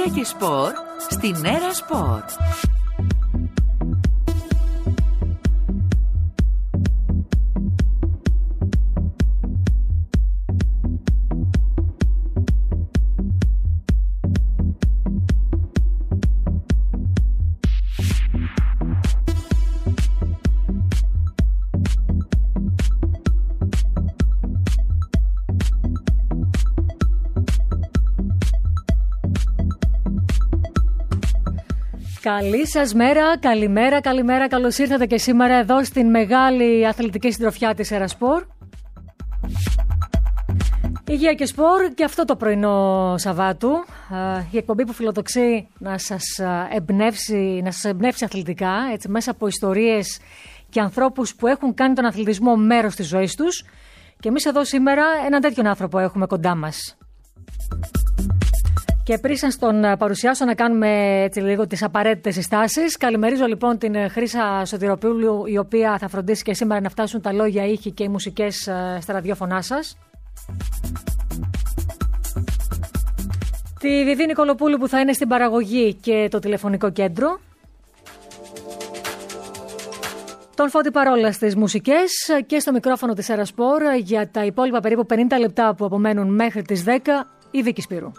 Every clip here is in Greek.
Υγεία και σπορ στην Έρα Σπορ. Καλή σας μέρα, καλημέρα, καλώς ήρθατε και σήμερα εδώ στην μεγάλη αθλητική συντροφιά της Έρα Σπορ. Υγεία και σπορ και αυτό το πρωινό Σαββάτου, η εκπομπή που φιλοδοξεί να σας εμπνεύσει αθλητικά, έτσι, μέσα από ιστορίες και ανθρώπους που έχουν κάνει τον αθλητισμό μέρος της ζωής τους. Και εμείς εδώ σήμερα έναν τέτοιον άνθρωπο έχουμε κοντά μας. Και πριν σας τον παρουσιάσω να κάνουμε έτσι λίγο τις απαραίτητες συστάσεις, καλημερίζω λοιπόν την Χρύσα Σωτηροπούλου, η οποία θα φροντίσει και σήμερα να φτάσουν τα λόγια, ήχοι και οι μουσικές στα ραδιόφωνά σας. Τη Βιβί Νικολοπούλου που θα είναι στην παραγωγή και το τηλεφωνικό κέντρο. Τον Φώτη Παρόλα στις μουσικές και στο μικρόφωνο της Έρα Σπορ για τα υπόλοιπα περίπου 50 λεπτά που απομένουν μέχρι τις 10, η Βίκη Σπύρου.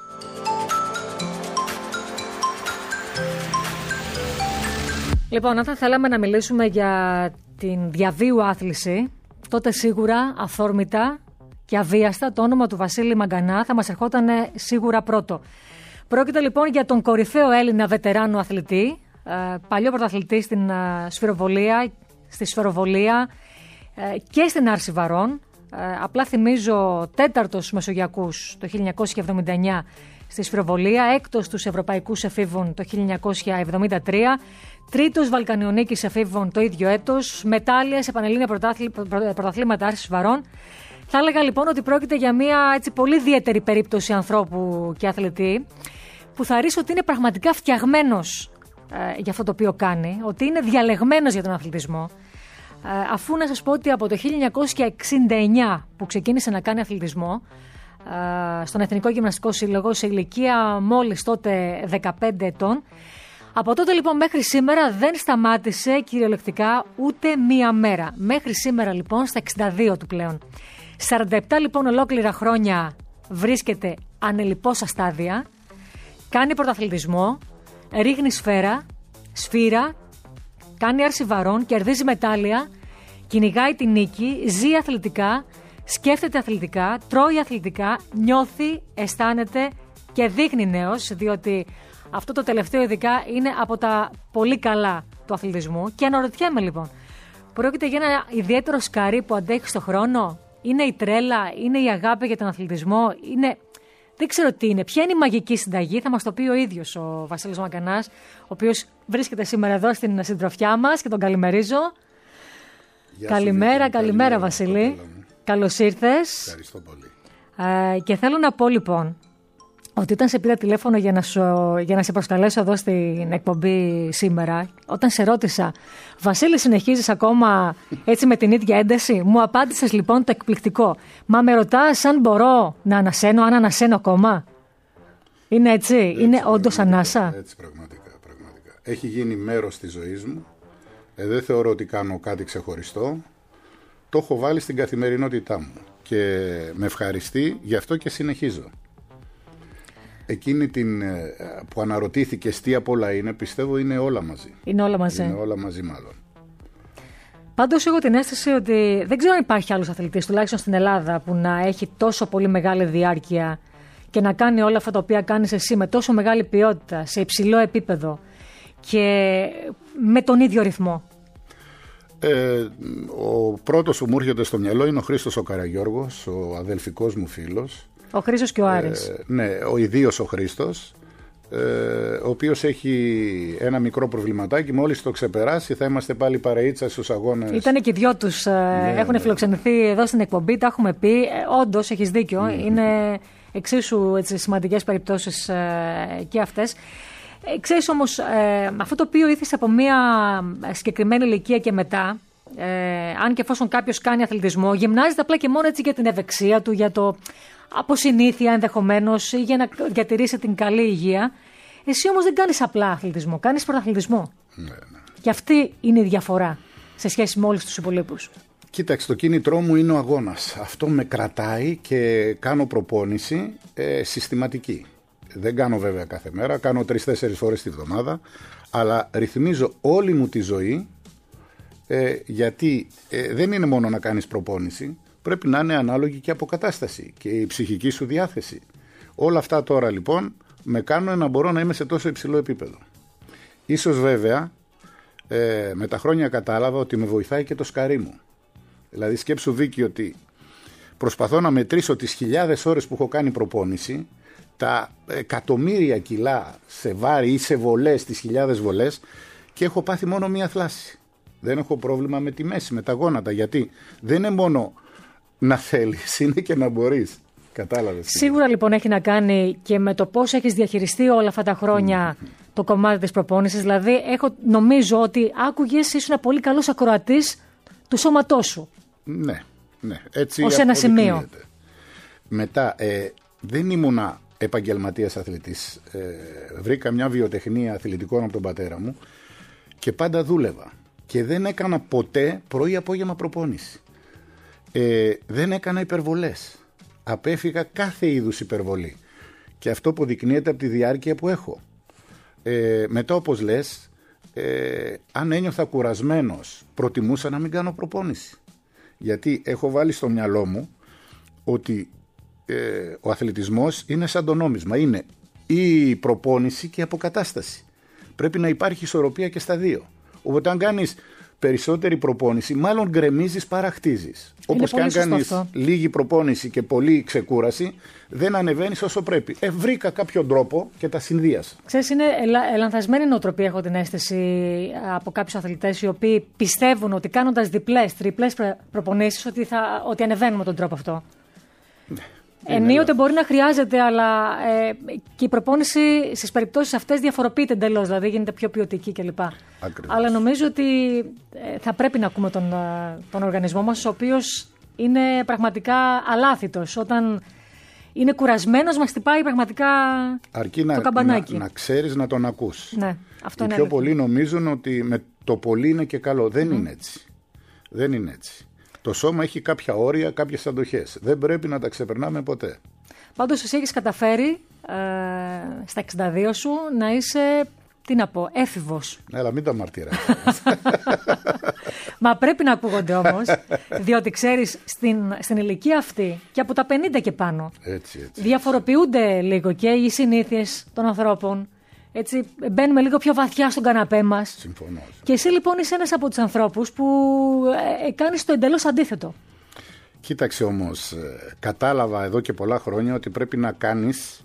Λοιπόν, αν θα θέλαμε να μιλήσουμε για την διαβίου άθληση, τότε σίγουρα αυθόρμητα και αβίαστα το όνομα του Βασίλη Μαγκανά θα μας ερχόταν σίγουρα πρώτο. Πρόκειται λοιπόν για τον κορυφαίο Έλληνα βετεράνο αθλητή, παλιό πρωταθλητή στην σφυροβολία, στη σφαιροβολία και στην άρση βαρών. Απλά θυμίζω τέταρτος μεσογειακούς το 1979 στη σφυροβολία, έκτος στους ευρωπαϊκούς εφήβων το 1973, τρίτος βαλκανιονίκης εφήβων το ίδιο έτος, μετάλλια σε πανελλήνια πρωταθλήματα άρσης βαρών. Θα έλεγα λοιπόν ότι πρόκειται για μια έτσι πολύ ιδιαίτερη περίπτωση ανθρώπου και αθλητή, που θα ρίξω ότι είναι πραγματικά φτιαγμένος για αυτό το οποίο κάνει, ότι είναι διαλεγμένος για τον αθλητισμό. Αφού να σας πω ότι από το 1969 που ξεκίνησε να κάνει αθλητισμό στον Εθνικό Γυμναστικό Σύλλογο σε ηλικία μόλις τότε 15 ετών, από τότε λοιπόν μέχρι σήμερα δεν σταμάτησε κυριολεκτικά ούτε μία μέρα. Μέχρι σήμερα λοιπόν στα 62 του πλέον. 47 λοιπόν ολόκληρα χρόνια βρίσκεται ανελιπώς στα στάδια, κάνει πρωταθλητισμό, ρίχνει σφύρα, κάνει άρση βαρών, κερδίζει μετάλλια, κυνηγάει την νίκη, ζει αθλητικά, σκέφτεται αθλητικά, τρώει αθλητικά, νιώθει, αισθάνεται και δείχνει νέος, διότι αυτό το τελευταίο ειδικά είναι από τα πολύ καλά του αθλητισμού. Και αναρωτιέμαι λοιπόν, πρόκειται για ένα ιδιαίτερο σκαρί που αντέχει στον χρόνο? Είναι η τρέλα, είναι η αγάπη για τον αθλητισμό, είναι... Δεν ξέρω τι είναι. Ποια είναι η μαγική συνταγή, θα μας το πει ο ίδιος ο Βασίλης Μαγκανάς, ο οποίος βρίσκεται σήμερα εδώ στην συντροφιά μας και τον καλημερίζω. Καλημέρα Βασίλη. Καλώς ήρθες. Ευχαριστώ πολύ. Και θέλω να πω λοιπόν ότι όταν σε πήρα τηλέφωνο για να σε προσκαλέσω εδώ στην εκπομπή σήμερα, όταν σε ρώτησα, Βασίλη, συνεχίζεις ακόμα έτσι με την ίδια ένταση? Μου απάντησες λοιπόν το εκπληκτικό. Μα με ρωτάς αν μπορώ να ανασένω, αν ανασένω ακόμα? Είναι έτσι είναι όντως ανάσα? Έτσι πραγματικά. Έχει γίνει μέρος της ζωής μου. Δεν θεωρώ ότι κάνω κάτι ξεχωριστό. Το έχω βάλει στην καθημερινότητά μου και με ευχαριστεί, γι' αυτό και συνεχίζω. Εκείνη την που αναρωτήθηκες τι απ' όλα είναι, πιστεύω είναι όλα μαζί. Είναι όλα μαζί. Είναι όλα μαζί μάλλον. Πάντως έχω την αίσθηση ότι δεν ξέρω αν υπάρχει άλλος αθλητής, τουλάχιστον στην Ελλάδα, που να έχει τόσο πολύ μεγάλη διάρκεια και να κάνει όλα αυτά τα οποία κάνεις εσύ με τόσο μεγάλη ποιότητα, σε υψηλό επίπεδο και με τον ίδιο ρυθμό. Ο πρώτος που μου έρχεται στο μυαλό είναι ο Χρήστος ο Καραγιώργος, ο αδελφικός μου φίλος. Ο Χρήστος και ο Άρης. Ναι, ιδίως ο Χρήστος, ο οποίος έχει ένα μικρό προβληματάκι. Μόλις το ξεπεράσει θα είμαστε πάλι παρεΐτσα στους αγώνες. Ήτανε και οι δυο τους, έχουν φιλοξενηθεί εδώ στην εκπομπή, τα έχουμε πει. Όντως έχεις δίκιο, είναι εξίσου έτσι, σημαντικές περιπτώσεις και αυτές. Ξέρεις όμως, αυτό το οποίο ήθισε από μια συγκεκριμένη ηλικία και μετά, αν και εφόσον κάποιος κάνει αθλητισμό, γυμνάζεται απλά και μόνο έτσι για την ευεξία του, για το από συνήθεια ενδεχομένως ή για να διατηρήσει την καλή υγεία. Εσύ όμως δεν κάνεις απλά αθλητισμό, κάνεις πρωταθλητισμό. Ναι. Και αυτή είναι η διαφορά σε σχέση με όλους τους υπολείπους. Κοίταξε, το κίνητρό μου είναι ο αγώνας. Αυτό με κρατάει και κάνω προπόνηση συστηματική. Δεν κάνω βέβαια κάθε μέρα, κάνω 3-4 φορές τη βδομάδα, αλλά ρυθμίζω όλη μου τη ζωή, γιατί δεν είναι μόνο να κάνεις προπόνηση, πρέπει να είναι ανάλογη και αποκατάσταση και η ψυχική σου διάθεση. Όλα αυτά τώρα λοιπόν με κάνουν να μπορώ να είμαι σε τόσο υψηλό επίπεδο. Ίσως βέβαια με τα χρόνια κατάλαβα ότι με βοηθάει και το σκαρί μου. Δηλαδή σκέψου Βίκη ότι προσπαθώ να μετρήσω τις χιλιάδες ώρες που έχω κάνει προπόνηση, τα εκατομμύρια κιλά σε βάρη ή σε βολές, τις χιλιάδες βολές, και έχω πάθει μόνο μία θλάση. Δεν έχω πρόβλημα με τη μέση, με τα γόνατα, γιατί δεν είναι μόνο να θέλεις, είναι και να μπορείς. Κατάλαβες. Σίγουρα λοιπόν έχει να κάνει και με το πώς έχεις διαχειριστεί όλα αυτά τα χρόνια το κομμάτι της προπόνησης. Δηλαδή νομίζω ότι άκουγες, ήσουν πολύ καλός ακροατής του σώματός σου. Ναι. Έτσι ως ένα σημείο. Μετά δεν ήμουνα επαγγελματίας αθλητής. Βρήκα μια βιοτεχνία αθλητικών από τον πατέρα μου και πάντα δούλευα. Και δεν έκανα ποτέ πρωί-απόγευμα προπόνηση. Δεν έκανα υπερβολές. Απέφυγα κάθε είδους υπερβολή. Και αυτό αποδεικνύεται από τη διάρκεια που έχω. Μετά, όπως λες, αν ένιωθα κουρασμένος, προτιμούσα να μην κάνω προπόνηση. Γιατί έχω βάλει στο μυαλό μου ότι ο αθλητισμός είναι σαν το νόμισμα. Είναι η προπόνηση και η αποκατάσταση. Πρέπει να υπάρχει ισορροπία και στα δύο. Οπότε αν κάνεις περισσότερη προπόνηση, μάλλον γκρεμίζεις παρά χτίζεις. Όπως και αν κάνεις λίγη προπόνηση και πολλή ξεκούραση, δεν ανεβαίνεις όσο πρέπει. Βρήκα κάποιο τρόπο και τα συνδύασα. Ξέρεις, είναι λανθασμένη νοοτροπία, έχω την αίσθηση, από κάποιους αθλητές οι οποίοι πιστεύουν ότι κάνοντας διπλές, τριπλές προπονήσεις ότι ανεβαίνουν με τον τρόπο αυτό. Ενίοτε μπορεί να χρειάζεται, αλλά και η προπόνηση στις περιπτώσεις αυτές διαφοροποιείται εντελώς, δηλαδή γίνεται πιο ποιοτική κλπ. Αλλά νομίζω ότι θα πρέπει να ακούμε τον οργανισμό μας, ο οποίος είναι πραγματικά αλάθητος. Όταν είναι κουρασμένος, μας χτυπάει πραγματικά το καμπανάκι. Να ξέρεις να τον ακούς. Ναι, αυτό οι είναι πιο πολλοί νομίζουν ότι με το πολύ είναι και καλό. Δεν είναι έτσι. Δεν είναι έτσι. Το σώμα έχει κάποια όρια, κάποιες αντοχές. Δεν πρέπει να τα ξεπερνάμε ποτέ. Πάντως εσύ έχεις καταφέρει στα 62 σου να είσαι, τι να πω, έφηβος. Έλα, μην τα μαρτυράς. Μα πρέπει να ακούγονται όμως, διότι ξέρεις, στην ηλικία αυτή και από τα 50 και πάνω έτσι. Διαφοροποιούνται λίγο και οι συνήθειες των ανθρώπων. Έτσι, μπαίνουμε λίγο πιο βαθιά στον καναπέ μας. Συμφωνώ. Και εσύ λοιπόν είσαι ένας από τους ανθρώπους που κάνεις το εντελώς αντίθετο. Κοίταξε όμως, κατάλαβα εδώ και πολλά χρόνια ότι πρέπει να κάνεις,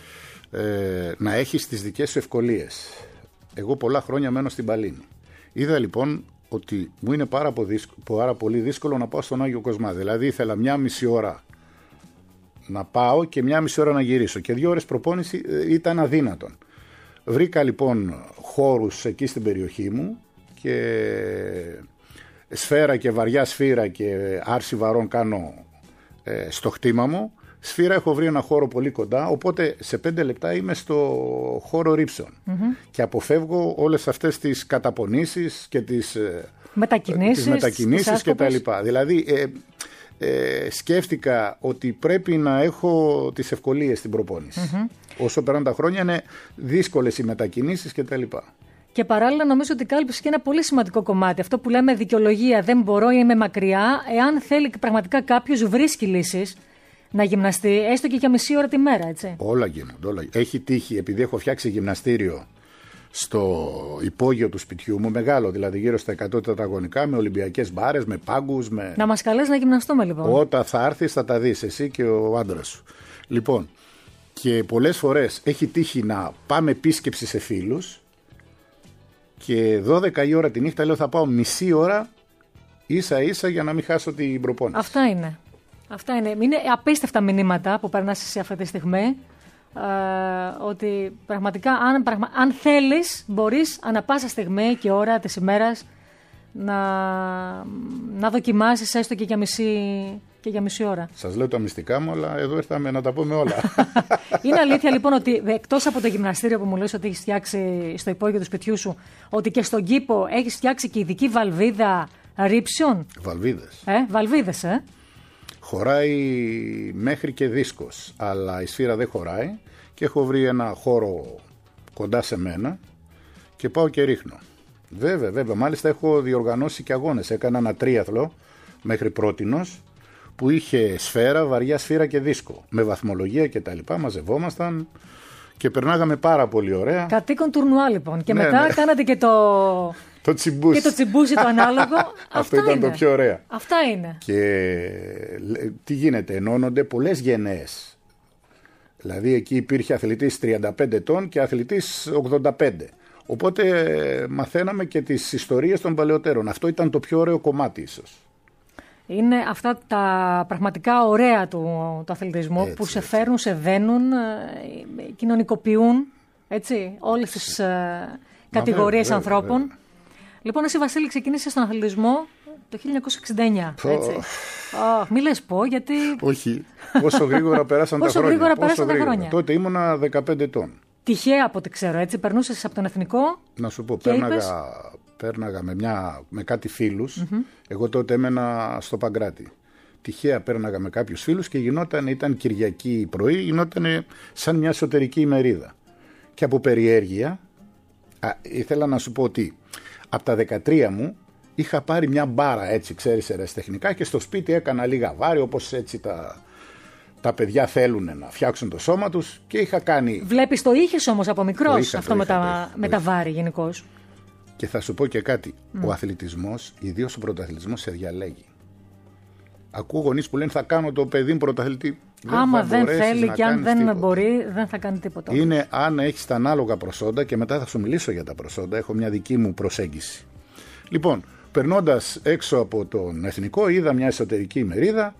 να έχεις τις δικές σου ευκολίες. Εγώ πολλά χρόνια μένω στην Παλίνη. Είδα λοιπόν ότι μου είναι πάρα πολύ δύσκολο να πάω στον Άγιο Κοσμά. Δηλαδή ήθελα 1,5 ώρα να πάω και 1,5 ώρα να γυρίσω. Και 2 ώρες προπόνηση ήταν αδύνατον. Βρήκα λοιπόν χώρους εκεί στην περιοχή μου και σφαίρα και βαριά σφύρα και άρση βαρών κάνω στο χτήμα μου. Σφύρα έχω βρει ένα χώρο πολύ κοντά, οπότε σε 5 λεπτά είμαι στο χώρο ρύψεων και αποφεύγω όλες αυτές τις καταπονήσεις και τις μετακινήσεις και τα λοιπά. Δηλαδή σκέφτηκα ότι πρέπει να έχω τις ευκολίες στην προπόνηση. Όσο περνάνε τα χρόνια είναι δύσκολες οι μετακινήσεις και τα λοιπά. Και παράλληλα νομίζω ότι κάλυψε και ένα πολύ σημαντικό κομμάτι. Αυτό που λέμε δικαιολογία, δεν μπορώ ή είμαι μακριά. Εάν θέλει πραγματικά κάποιος, βρίσκει λύσεις να γυμναστεί, έστω και για μισή ώρα τη μέρα, έτσι. Όλα γίνονται. Όλα. Έχει τύχει, επειδή έχω φτιάξει γυμναστήριο στο υπόγειο του σπιτιού μου, μεγάλο, δηλαδή γύρω στα 100 τετραγωνικά, με ολυμπιακές μπάρες, με πάγκους. Να μας καλέσει να γυμναστούμε λοιπόν. Όταν θα έρθεις θα τα δεις εσύ και ο άντρας σου. Λοιπόν, και πολλές φορές έχει τύχει να πάμε επίσκεψη σε φίλους και 12 η ώρα τη νύχτα λέω θα πάω μισή ώρα ίσα ίσα για να μην χάσω την προπόνηση. Αυτά είναι. Είναι απίστευτα μηνύματα που περνάς εσύ αυτή τη στιγμή. Ότι πραγματικά αν θέλεις μπορείς ανά πάσα στιγμή και ώρα της ημέρας να δοκιμάσεις έστω και για και για μισή ώρα. Σας λέω τα μυστικά μου, αλλά εδώ ήρθαμε να τα πούμε όλα. Είναι αλήθεια λοιπόν ότι εκτός από το γυμναστήριο που μου λες ότι έχεις φτιάξει στο υπόγειο του σπιτιού σου, ότι και στον κήπο έχεις φτιάξει και ειδική βαλβίδα ρήψεων. Βαλβίδες. Χωράει μέχρι και δίσκος, αλλά η σφύρα δεν χωράει και έχω βρει ένα χώρο κοντά σε μένα και πάω και ρίχνω. Βέβαια, μάλιστα έχω διοργανώσει και αγώνες. Έκανα ένα τρίαθλο μέχρι πρότινος που είχε σφαίρα, βαριά σφύρα και δίσκο. Με βαθμολογία και τα λοιπά, μαζευόμασταν και περνάγαμε πάρα πολύ ωραία. Κατοίκον τουρνουά λοιπόν. Και μετά κάνατε και το τσιμπούσι. Και το τσιμπούσι το ανάλογο. Αυτό ήταν το πιο ωραία. Αυτά είναι. Και τι γίνεται, ενώνονται πολλές γενναίες. Δηλαδή εκεί υπήρχε αθλητής 35 ετών και αθλητής 85. Οπότε μαθαίναμε και τις ιστορίες των παλαιότερων. Αυτό ήταν το πιο ωραίο κομμάτι ίσως. Είναι αυτά τα πραγματικά ωραία του αθλητισμού, έτσι, που σε φέρνουν, σε δένουν, κοινωνικοποιούν, έτσι, όλες τις κατηγορίες ανθρώπων. Βέβαια. Λοιπόν, εσύ Βασίλη ξεκίνησες στον αθλητισμό το 1969, έτσι. Μη λες πω, γιατί... Όχι, πόσο γρήγορα περάσαν τα χρόνια. Πόσο γρήγορα περάσαν τα χρόνια. Τότε ήμουνα 15 ετών. Τυχαία από ό,τι ξέρω, έτσι, περνούσες από τον εθνικό. Να σου πω, πέρναγα με κάτι φίλους. Εγώ τότε έμενα στο Παγκράτη. Τυχαία πέρναγα με κάποιους φίλους και ήταν Κυριακή πρωί, γινόταν σαν μια εσωτερική ημερίδα. Και από περιέργεια, ήθελα να σου πω ότι από τα 13 μου είχα πάρει μια μπάρα, έτσι, ξέρεις, ερασιτεχνικά, και στο σπίτι έκανα λίγα βάρη, όπως έτσι τα παιδιά θέλουν να φτιάξουν το σώμα τους, και είχα κάνει... Βλέπεις, το είχες όμως από μικρός αυτό με τα βάρη γενικώς. Και θα σου πω και κάτι. Ο αθλητισμός, ιδίως ο πρωταθλητισμός, σε διαλέγει. Ακούω γονείς που λένε θα κάνω το παιδί μου πρωταθλητή. Άμα δεν θέλει και αν δεν μπορεί, δεν θα κάνει τίποτα. Είναι αν έχεις τα ανάλογα προσόντα, και μετά θα σου μιλήσω για τα προσόντα. Έχω μια δική μου προσέγγιση. Λοιπόν, περνώντας έξω από τον εθνικό, είδα μια εσωτερική ημερίδα.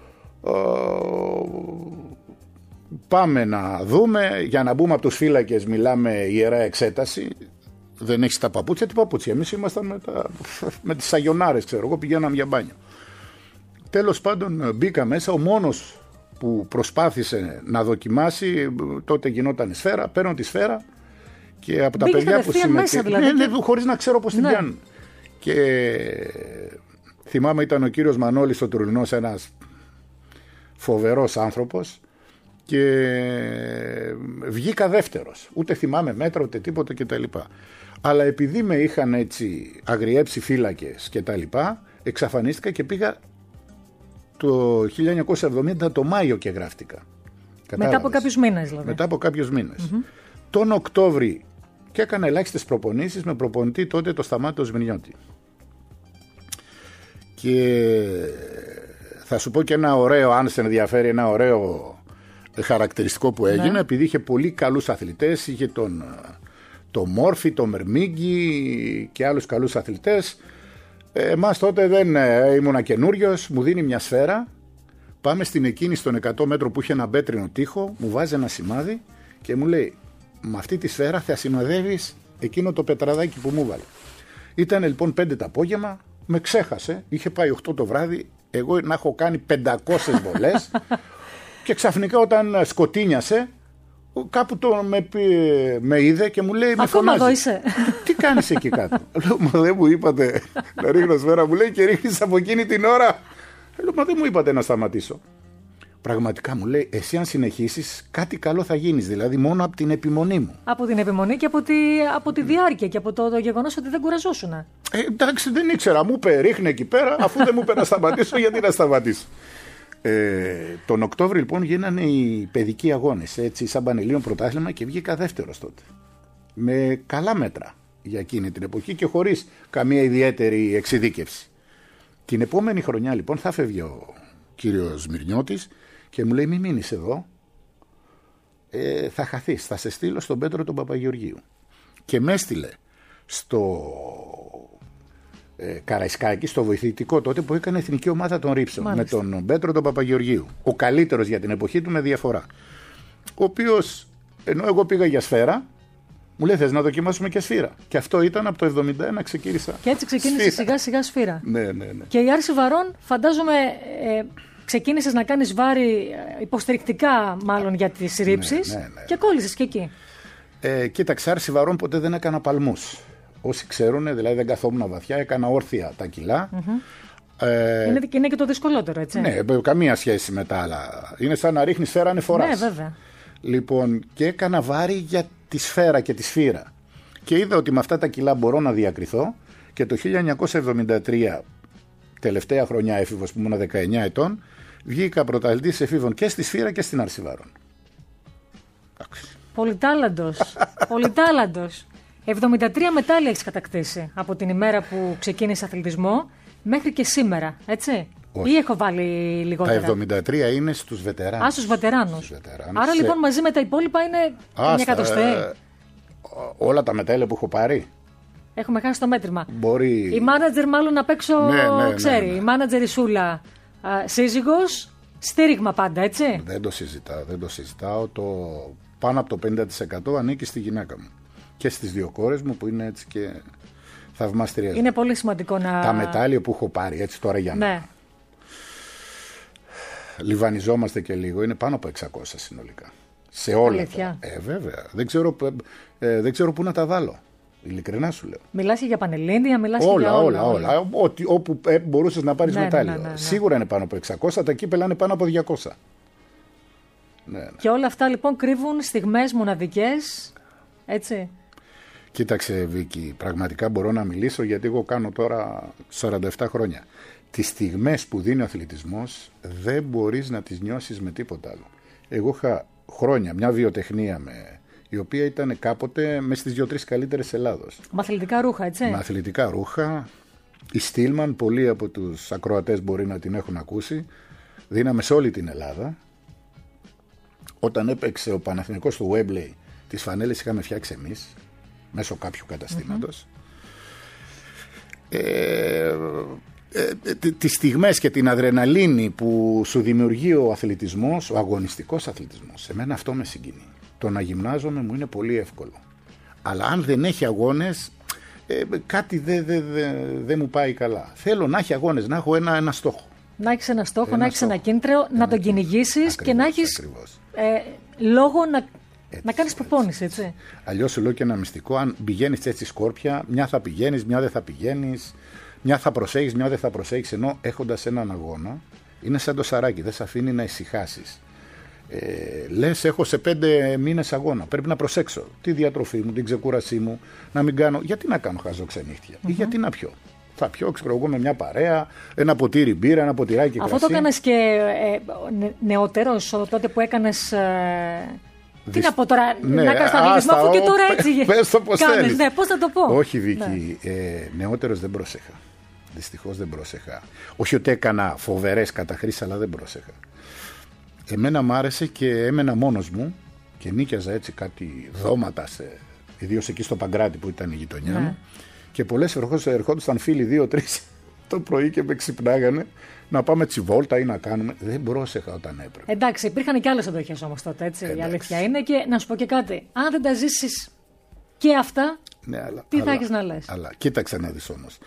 Πάμε να δούμε. Για να μπούμε από τους φύλακες μιλάμε ιερά εξέταση. Δεν έχεις τα παπούτσια, τι παπούτσια. Εμείς ήμασταν με τις σαγιονάρες, ξέρω εγώ, πηγαίναμε για μπάνιο. Τέλος πάντων μπήκα μέσα. Ο μόνος που προσπάθησε να δοκιμάσει, τότε γινόταν η σφαίρα, παίρνω τη σφαίρα και από τα παιδιά που συμμετείχαν, δηλαδή, χωρίς να ξέρω πώς την πιάνουν. Και θυμάμαι ήταν ο κύριος Μανώλης ο Τουρλινός, ένας φοβερός άνθρωπος, και βγήκα δεύτερος. Ούτε θυμάμαι μέτρα ούτε τίποτα κτλ. Αλλά επειδή με είχαν έτσι αγριέψει φύλακες κτλ, εξαφανίστηκα και πήγα το 1970 το Μάιο και γράφτηκα. Μετά από κάποιους μήνες δηλαδή. Μετά από κάποιους μήνες. Τον Οκτώβρη, και έκανα ελάχιστες προπονήσεις με προπονητή τότε το Σταμάτη Σμυρνιώτη. Και θα σου πω και ένα ωραίο, αν σε ενδιαφέρει, ένα ωραίο χαρακτηριστικό που έγινε, επειδή είχε πολύ καλούς αθλητές, είχε τον Μόρφη, τον Μερμίγκη και άλλους καλούς αθλητές. Εμάς τότε δεν ήμουνα καινούριος, μου δίνει μια σφαίρα, πάμε στην εκκίνηση των 100 μέτρων που είχε ένα πέτρινο τοίχο, μου βάζει ένα σημάδι και μου λέει, με αυτή τη σφαίρα θα συνοδεύεις εκείνο το πετραδάκι που μου βάλε. Ήταν λοιπόν 5 το απόγευμα, με ξέχασε, είχε πάει 8 το βράδυ, εγώ να έχω κάνει 500 βολές και ξαφνικά όταν σκοτίνιασε, κάπου με είδε και μου λέει, με ακόμα φωνάζει. Εδώ είσαι. Τι κάνεις εκεί κάτω? Λέω, μα δεν μου είπατε να ρίχνω σφαίρα? Μου λέει, και ρίχνεις από εκείνη την ώρα? Λέω, μα δεν μου είπατε να σταματήσω. Πραγματικά μου λέει, εσύ αν συνεχίσεις κάτι καλό θα γίνεις, δηλαδή μόνο από την επιμονή μου. Από την επιμονή και από τη διάρκεια και από το γεγονός ότι δεν κουραζόσουν. Εντάξει, δεν ήξερα, μου είπε ρίχνε εκεί πέρα, αφού δεν μου είπε να σταματήσω, γιατί να σταματήσω. Τον Οκτώβριο λοιπόν γίνανε οι παιδικοί αγώνες, έτσι, σαν Πανελλήνιο πρωτάθλημα, και βγήκα δεύτερος τότε. Με καλά μέτρα για εκείνη την εποχή και χωρίς καμία ιδιαίτερη εξειδίκευση. Την επόμενη χρονιά λοιπόν θα φεύγει ο κύριος Σμυρνιώτης και μου λέει, μη μείνεις εδώ, θα χαθείς, θα σε στείλω στον Πέτρο τον Παπαγεωργίου. Και με έστειλε στο Καραϊσκάκη, στο βοηθητικό τότε που έκανε εθνική ομάδα των ρήψεων. Μάλιστα. Με τον Πέτρο τον Παπαγεωργίου, ο καλύτερος για την εποχή του με διαφορά, ο οποίος, ενώ εγώ πήγα για σφαίρα, μου λέει, θες να δοκιμάσουμε και σφύρα? Και αυτό ήταν από το 71 ξεκίνησα. Και έτσι ξεκίνησε σιγά σιγά σφύρα. Ναι. Και η άρση βαρών, φαντάζομαι, ξεκίνησες να κάνεις βάρη υποστηρικτικά μάλλον για τις ρήψεις και κόλλησες και εκεί. Κοίταξε, άρση βαρών ποτέ δεν έκανα παλμούς. Όσοι ξέρουν, δηλαδή δεν καθόμουν βαθιά, έκανα όρθια τα κιλά. Είναι και το δυσκολότερο, έτσι. Ναι, καμία σχέση με τα άλλα. Είναι σαν να ρίχνεις σφαίρα ανεφοράς. Ναι, βέβαια. Λοιπόν, και έκανα βάρη για τη σφαίρα και τη σφύρα. Και είδα ότι με αυτά τα κιλά μπορώ να διακριθώ και το 1973, τελευταία χρονιά έφηβος που ήμουν 19 ετών, βγήκα πρωταθλητής εφήβων και στη σφύρα και στην άρση βάρων. Πολυτάλαντος. Πολυτάλαντος. 73 μετάλλια έχεις κατακτήσει από την ημέρα που ξεκίνησε αθλητισμό μέχρι και σήμερα, έτσι. Όχι. Ή έχω βάλει λιγότερα? Τα 73 είναι στους βετεράνους. Στους βετεράνους. Άρα λοιπόν μαζί με τα υπόλοιπα είναι μια εκατοστή. Όλα τα μετάλλια που έχω πάρει. Έχουμε χάσει το μέτρημα. Μπορεί... Η μάνατζερ μάλλον απ' έξω ξέρει. Η μάνατζερ η Σούλα, σύζυγος, στήριγμα πάντα, έτσι. Δεν το συζητάω. Το πάνω από το 50% ανήκει στη γυναίκα μου. Και στις δύο κόρες μου που είναι έτσι και θαυμάστριες. Είναι πολύ σημαντικό να... Τα μετάλλια που έχω πάρει έτσι τώρα για να... Λιβανιζόμαστε και λίγο. Είναι πάνω από 600 συνολικά. Σε όλα τα. Βέβαια. Δεν ξέρω πού να τα βάλω. Ειλικρινά σου λέω. Μιλάς για πανελλήνια, μιλάς για όλα. Όπου μπορούσες να πάρεις μετάλλιο. Ναι. Σίγουρα είναι πάνω από 600, τα κύπελα είναι πάνω από 200. Ναι. Και όλα αυτά λοιπόν κρύβουν στιγμές μοναδικές, έτσι. Κοίταξε Βίκη, πραγματικά μπορώ να μιλήσω γιατί εγώ κάνω τώρα 47 χρόνια. Τις στιγμές που δίνει ο αθλητισμός δεν μπορείς να τις νιώσεις με τίποτα άλλο. Εγώ είχα χρόνια μια βιοτεχνία η οποία ήταν κάποτε μέσα στις 2-3 καλύτερες Ελλάδος. Με αθλητικά ρούχα, έτσι. Με αθλητικά ρούχα. Η Στίλμαν, πολλοί από τους ακροατές μπορεί να την έχουν ακούσει. Δίναμε σε όλη την Ελλάδα. Όταν έπαιξε ο Παναθηναϊκός στο Wembley, τις φανέλες είχαμε φτιάξει εμείς, μέσω κάποιου καταστήματος. Τις στιγμές και την αδρεναλίνη που σου δημιουργεί ο αθλητισμός, ο αγωνιστικός αθλητισμός, σε μένα αυτό με συγκινεί. Το να γυμνάζομαι μου είναι πολύ εύκολο. Αλλά αν δεν έχει αγώνες, κάτι δεν μου πάει καλά. Θέλω να έχει αγώνες, να έχω ένα στόχο. Να έχεις ένα στόχο, να έχεις ένα κίνητρο, να τον κυνηγήσεις και να έχεις λόγο να κάνεις προπόνηση, έτσι. Αλλιώς σου λέω και ένα μυστικό, αν πηγαίνεις έτσι σκόρπια, μια θα πηγαίνεις, μια δεν θα πηγαίνεις, μια θα προσέχεις, μια δεν θα προσέχεις, ενώ έχοντας έναν αγώνα, είναι σαν το σαράκι, δεν σε αφήνει να ησυχάσεις. Λες έχω σε 5 μήνες αγώνα, πρέπει να προσέξω τη διατροφή μου, την ξεκούρασή μου, να μην κάνω, γιατί να κάνω χαζοξενύχτια ή γιατί να πιω. Θα πιω, ξέρω εγώ, με μια παρέα, ένα ποτήρι μπύρα, ένα ποτηράκι κρασί. Αυτό το έκανες και νεότερος, τότε που έκανες. Τι να πω τώρα, να κάνεις τον αθλητισμό, αφού και τώρα έτσι. Πες το πώς θέλεις. Ναι, πώς θα το πω. Όχι, Βίκη, νεότερος δεν πρόσεχα. Δυστυχώς δεν πρόσεχα. Όχι ότι έκανα φοβερές καταχρήσεις, αλλά δεν πρόσεχα. Εμένα μ' άρεσε και έμενα μόνος μου και νίκιαζα έτσι κάτι δώματα, ιδίως εκεί στο Παγκράτη που ήταν η γειτονιά μου. Και πολλές ερχόντουσαν φίλοι 2-3 το πρωί και με ξυπνάγανε να πάμε τσιβόλτα ή να κάνουμε. Δεν πρόσεχα όταν έπρεπε. Εντάξει, υπήρχαν και άλλες αντοχές όμως τότε, έτσι. Η αλήθεια είναι. Και να σου πω και κάτι. Αν δεν τα ζήσεις και αυτά, τι θα έχεις να λες. Αλλά κοίταξε να δεις όμως.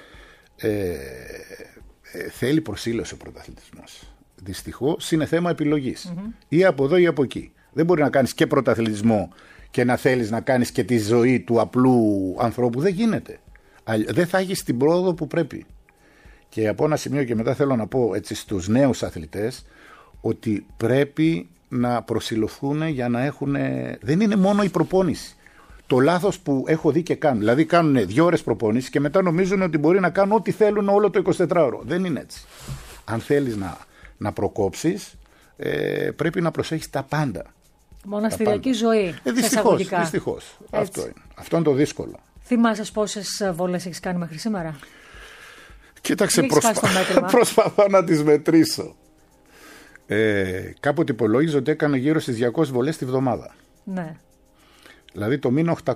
Θέλει προσήλωση ο πρωταθλητισμός. Δυστυχώς είναι θέμα επιλογής. Ή από εδώ ή από εκεί. Δεν μπορεί να κάνεις και πρωταθλητισμό και να θέλεις να κάνεις και τη ζωή του απλού ανθρώπου. Δεν γίνεται. Δεν θα έχεις την πρόοδο που πρέπει. Και από ένα σημείο και μετά θέλω να πω έτσι στους νέους αθλητές ότι πρέπει να προσηλωθούν για να έχουν. Δεν είναι μόνο η προπόνηση. Το λάθος που έχω δει και κάνουν. Δηλαδή κάνουν 2 ώρες προπόνηση και μετά νομίζουν ότι μπορεί να κάνουν ό,τι θέλουν όλο το 24ωρο. Δεν είναι έτσι. Αν θέλεις να προκόψεις, πρέπει να προσέχεις τα πάντα. Μοναστηριακή ζωή. Δυστυχώς. Αυτό είναι το δύσκολο. Θυμάσαι πόσες βόλες έχεις κάνει μέχρι σήμερα? Κοίταξε, προσπαθώ να τις μετρήσω. Κάποτε υπολόγιζα ότι έκανα γύρω στις 200 βολές τη βδομάδα. Ναι. Δηλαδή το μήνα 800.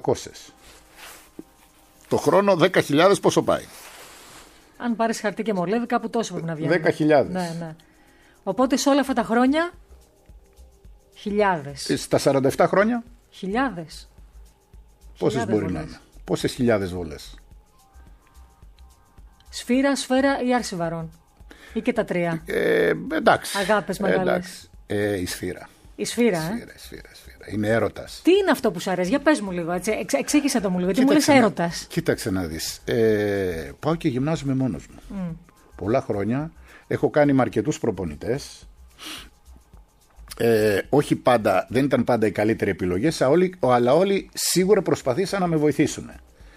Το χρόνο 10.000 πόσο πάει? Αν πάρεις χαρτί και μολύβι, κάπου τόσο πρέπει να βγαίνει. 10.000. Ναι. Οπότε σε όλα αυτά τα χρόνια, χιλιάδες. Στα 47 χρόνια, χιλιάδες. Πόσες μπορεί να είναι? Πόσες χιλιάδες βολές? Σφαίρα ή άρση βαρών? Ή και τα τρία? Εντάξει. Αγάπες μεγάλες. Η σφύρα. Η σφύρα, σφύρα. Είναι έρωτας. Τι είναι αυτό που σου αρέσει? Για πες μου λίγο, έτσι. Εξήγησε το μου λίγο. Γιατί μου λες έρωτας. Κοίταξε να δεις. Πάω και γυμνάζομαι μόνος μου. Πολλά χρόνια. Έχω κάνει με αρκετούς προπονητές. Όχι πάντα, δεν ήταν πάντα οι καλύτεροι επιλογές, αλλά όλοι σίγουρα προσπαθήσαν να με βοηθήσουν.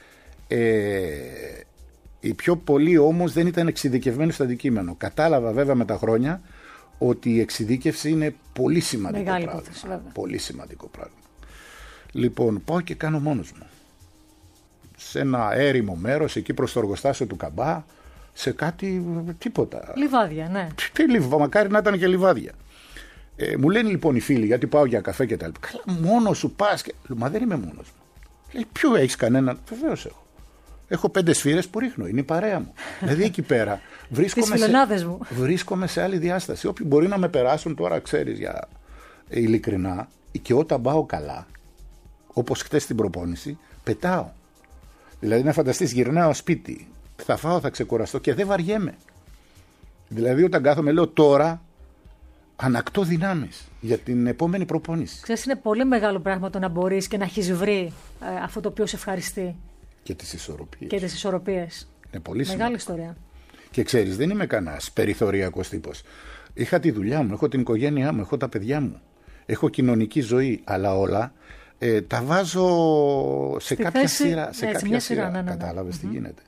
Οι πιο πολλοί όμως δεν ήταν εξειδικευμένοι στο αντικείμενο. Κατάλαβα βέβαια με τα χρόνια ότι η εξειδίκευση είναι πολύ σημαντικό πράγμα. Πολύ σημαντικό πράγμα. Λοιπόν, πάω και κάνω μόνος μου. Σε ένα έρημο μέρος, εκεί προς το εργοστάσιο του Καμπά, σε κάτι τίποτα. Λιβάδια, ναι. Μακάρι να ήταν και λιβάδια. Μου λένε λοιπόν οι φίλοι, γιατί πάω για καφέ και τα λοιπά. Καλά, μόνος σου πας. Μα δεν είμαι μόνος μου. Λέει, ποιο έχεις κανέναν? Βεβαίως έχω. Έχω 5 σφύρες που ρίχνω. Είναι η παρέα μου. Δηλαδή εκεί πέρα βρίσκομαι σε άλλη διάσταση. Όποιοι μπορεί να με περάσουν τώρα, ξέρεις, για ειλικρινά, και όταν πάω καλά, όπως χτες στην προπόνηση, πετάω. Δηλαδή να φανταστείς, γυρνάω σπίτι, θα φάω, θα ξεκουραστώ και δεν βαριέμαι. Δηλαδή όταν κάθομαι, λέω τώρα ανακτώ δυνάμεις για την επόμενη προπόνηση. Ξέρεις, είναι πολύ μεγάλο πράγμα το να μπορείς και να έχεις βρει αυτό το οποίο σε ευχαριστεί. Και τις ισορροπίες. Και τις ισορροπίες. Είναι πολύ σημαντικό. Μεγάλη ιστορία. Και ξέρεις, δεν είμαι κανένας περιθωριακός τύπος. Είχα τη δουλειά μου, έχω την οικογένειά μου, έχω τα παιδιά μου. Έχω κοινωνική ζωή, αλλά όλα τα βάζω σε κάποια σειρά. Ναι. Κατάλαβες τι γίνεται.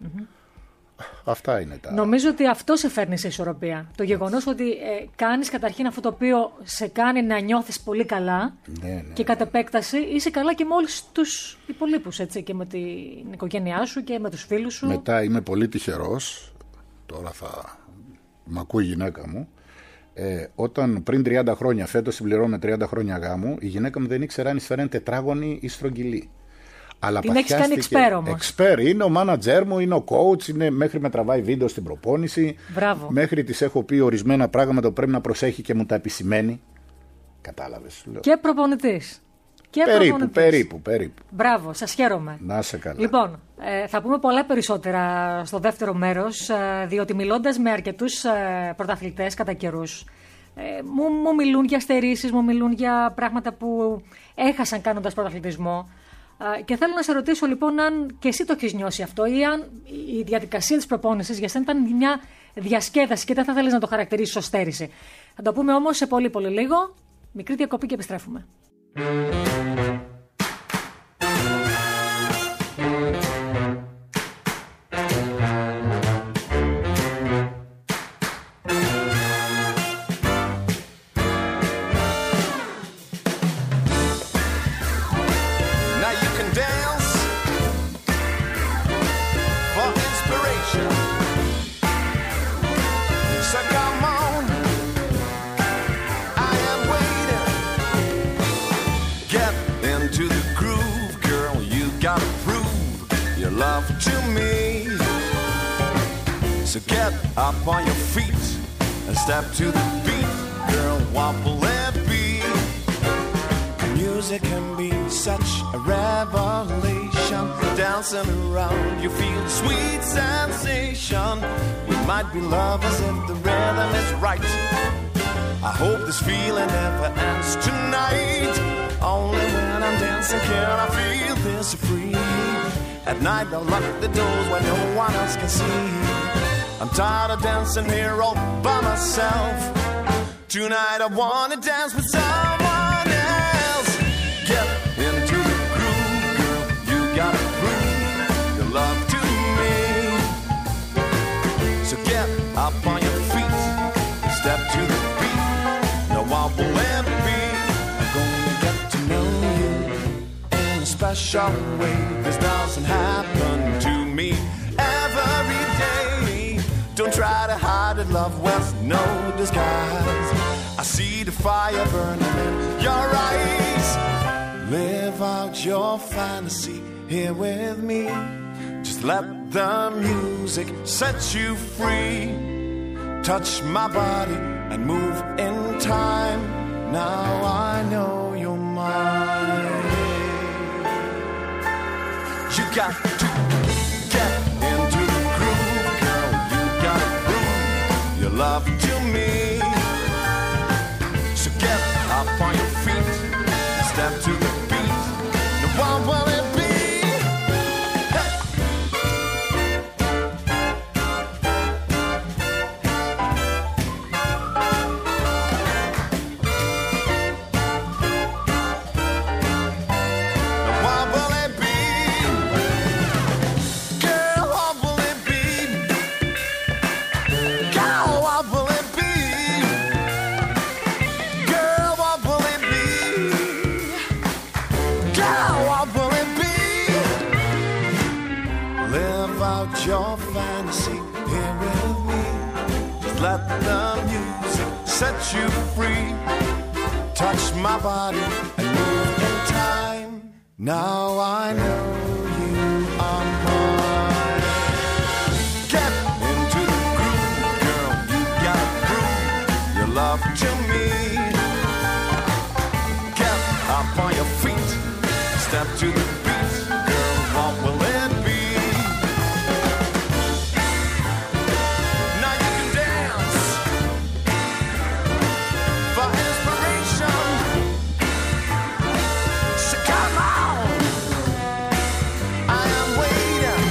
Αυτά είναι τα... Νομίζω ότι αυτό σε φέρνει σε ισορροπία. Το γεγονός ότι κάνεις καταρχήν αυτό το οποίο σε κάνει να νιώθεις πολύ καλά, και κατ' επέκταση είσαι καλά και με όλους τους υπολείπους, έτσι, και με την οικογένειά σου και με τους φίλους σου. Μετά είμαι πολύ τυχερός, τώρα θα μ' ακούει η γυναίκα μου, όταν πριν 30 χρόνια, φέτος συμπληρώνω 30 χρόνια γάμου, η γυναίκα μου δεν ήξερε αν εισφέρει τετράγωνη ή στρογγυλή. Αλλά την έχεις κάνει εξπέρ όμως. Εξπέρ, είναι ο μάνατζέρ μου, είναι ο coach, είναι, μέχρι με τραβάει βίντεο στην προπόνηση. Μπράβο. Μέχρι της έχω πει ορισμένα πράγματα που πρέπει να προσέχει και μου τα επισημαίνει. Κατάλαβες. Και προπονητής. Περίπου. Μπράβο, σας χαίρομαι. Να είσαι καλά. Λοιπόν, θα πούμε πολλά περισσότερα στο δεύτερο μέρος, διότι μιλώντας με αρκετούς πρωταθλητές κατά καιρούς, μου μιλούν για στερήσεις, μου μιλούν για πράγματα που έχασαν κάνοντας πρωταθλητισμό. Και θέλω να σε ρωτήσω λοιπόν αν και εσύ το έχεις νιώσει αυτό, ή αν η διαδικασία της προπόνησης για σένα ήταν μια διασκέδαση και δεν θα θέλεις να το χαρακτηρίσεις ως στέρηση. Θα το πούμε όμως σε πολύ πολύ λίγο. Μικρή διακοπή και επιστρέφουμε. So get up on your feet and step to the beat, girl, wobble and beat. Music can be such a revelation. Dancing around, you feel sweet sensation. We might be lovers if the rhythm is right. I hope this feeling never ends tonight. Only when I'm dancing can I feel this free. At night I'll lock the doors where no one else can see. I'm tired of dancing here all by myself. Tonight I wanna dance with someone else. Get into the groove, girl, you gotta prove your love to me. So get up on your feet, step to the beat, no wobble and beat. I'm gonna get to know you in a special way. This doesn't happen to me every day. Don't try to hide it, love with no disguise. I see the fire burning in your eyes. Live out your fantasy here with me. Just let the music set you free. Touch my body and move in time. Now I know you're mine. You got to get into the groove, girl. You gotta prove your love Live out your fantasy here with me. Just let the music set you free. Touch my body and move in time. Now I know you are mine. Get into the groove, girl, you gotta prove your love to me. Get up on your feet, step to the beat, girl, what will it be? Now you can dance for inspiration. So come on, I am waiting.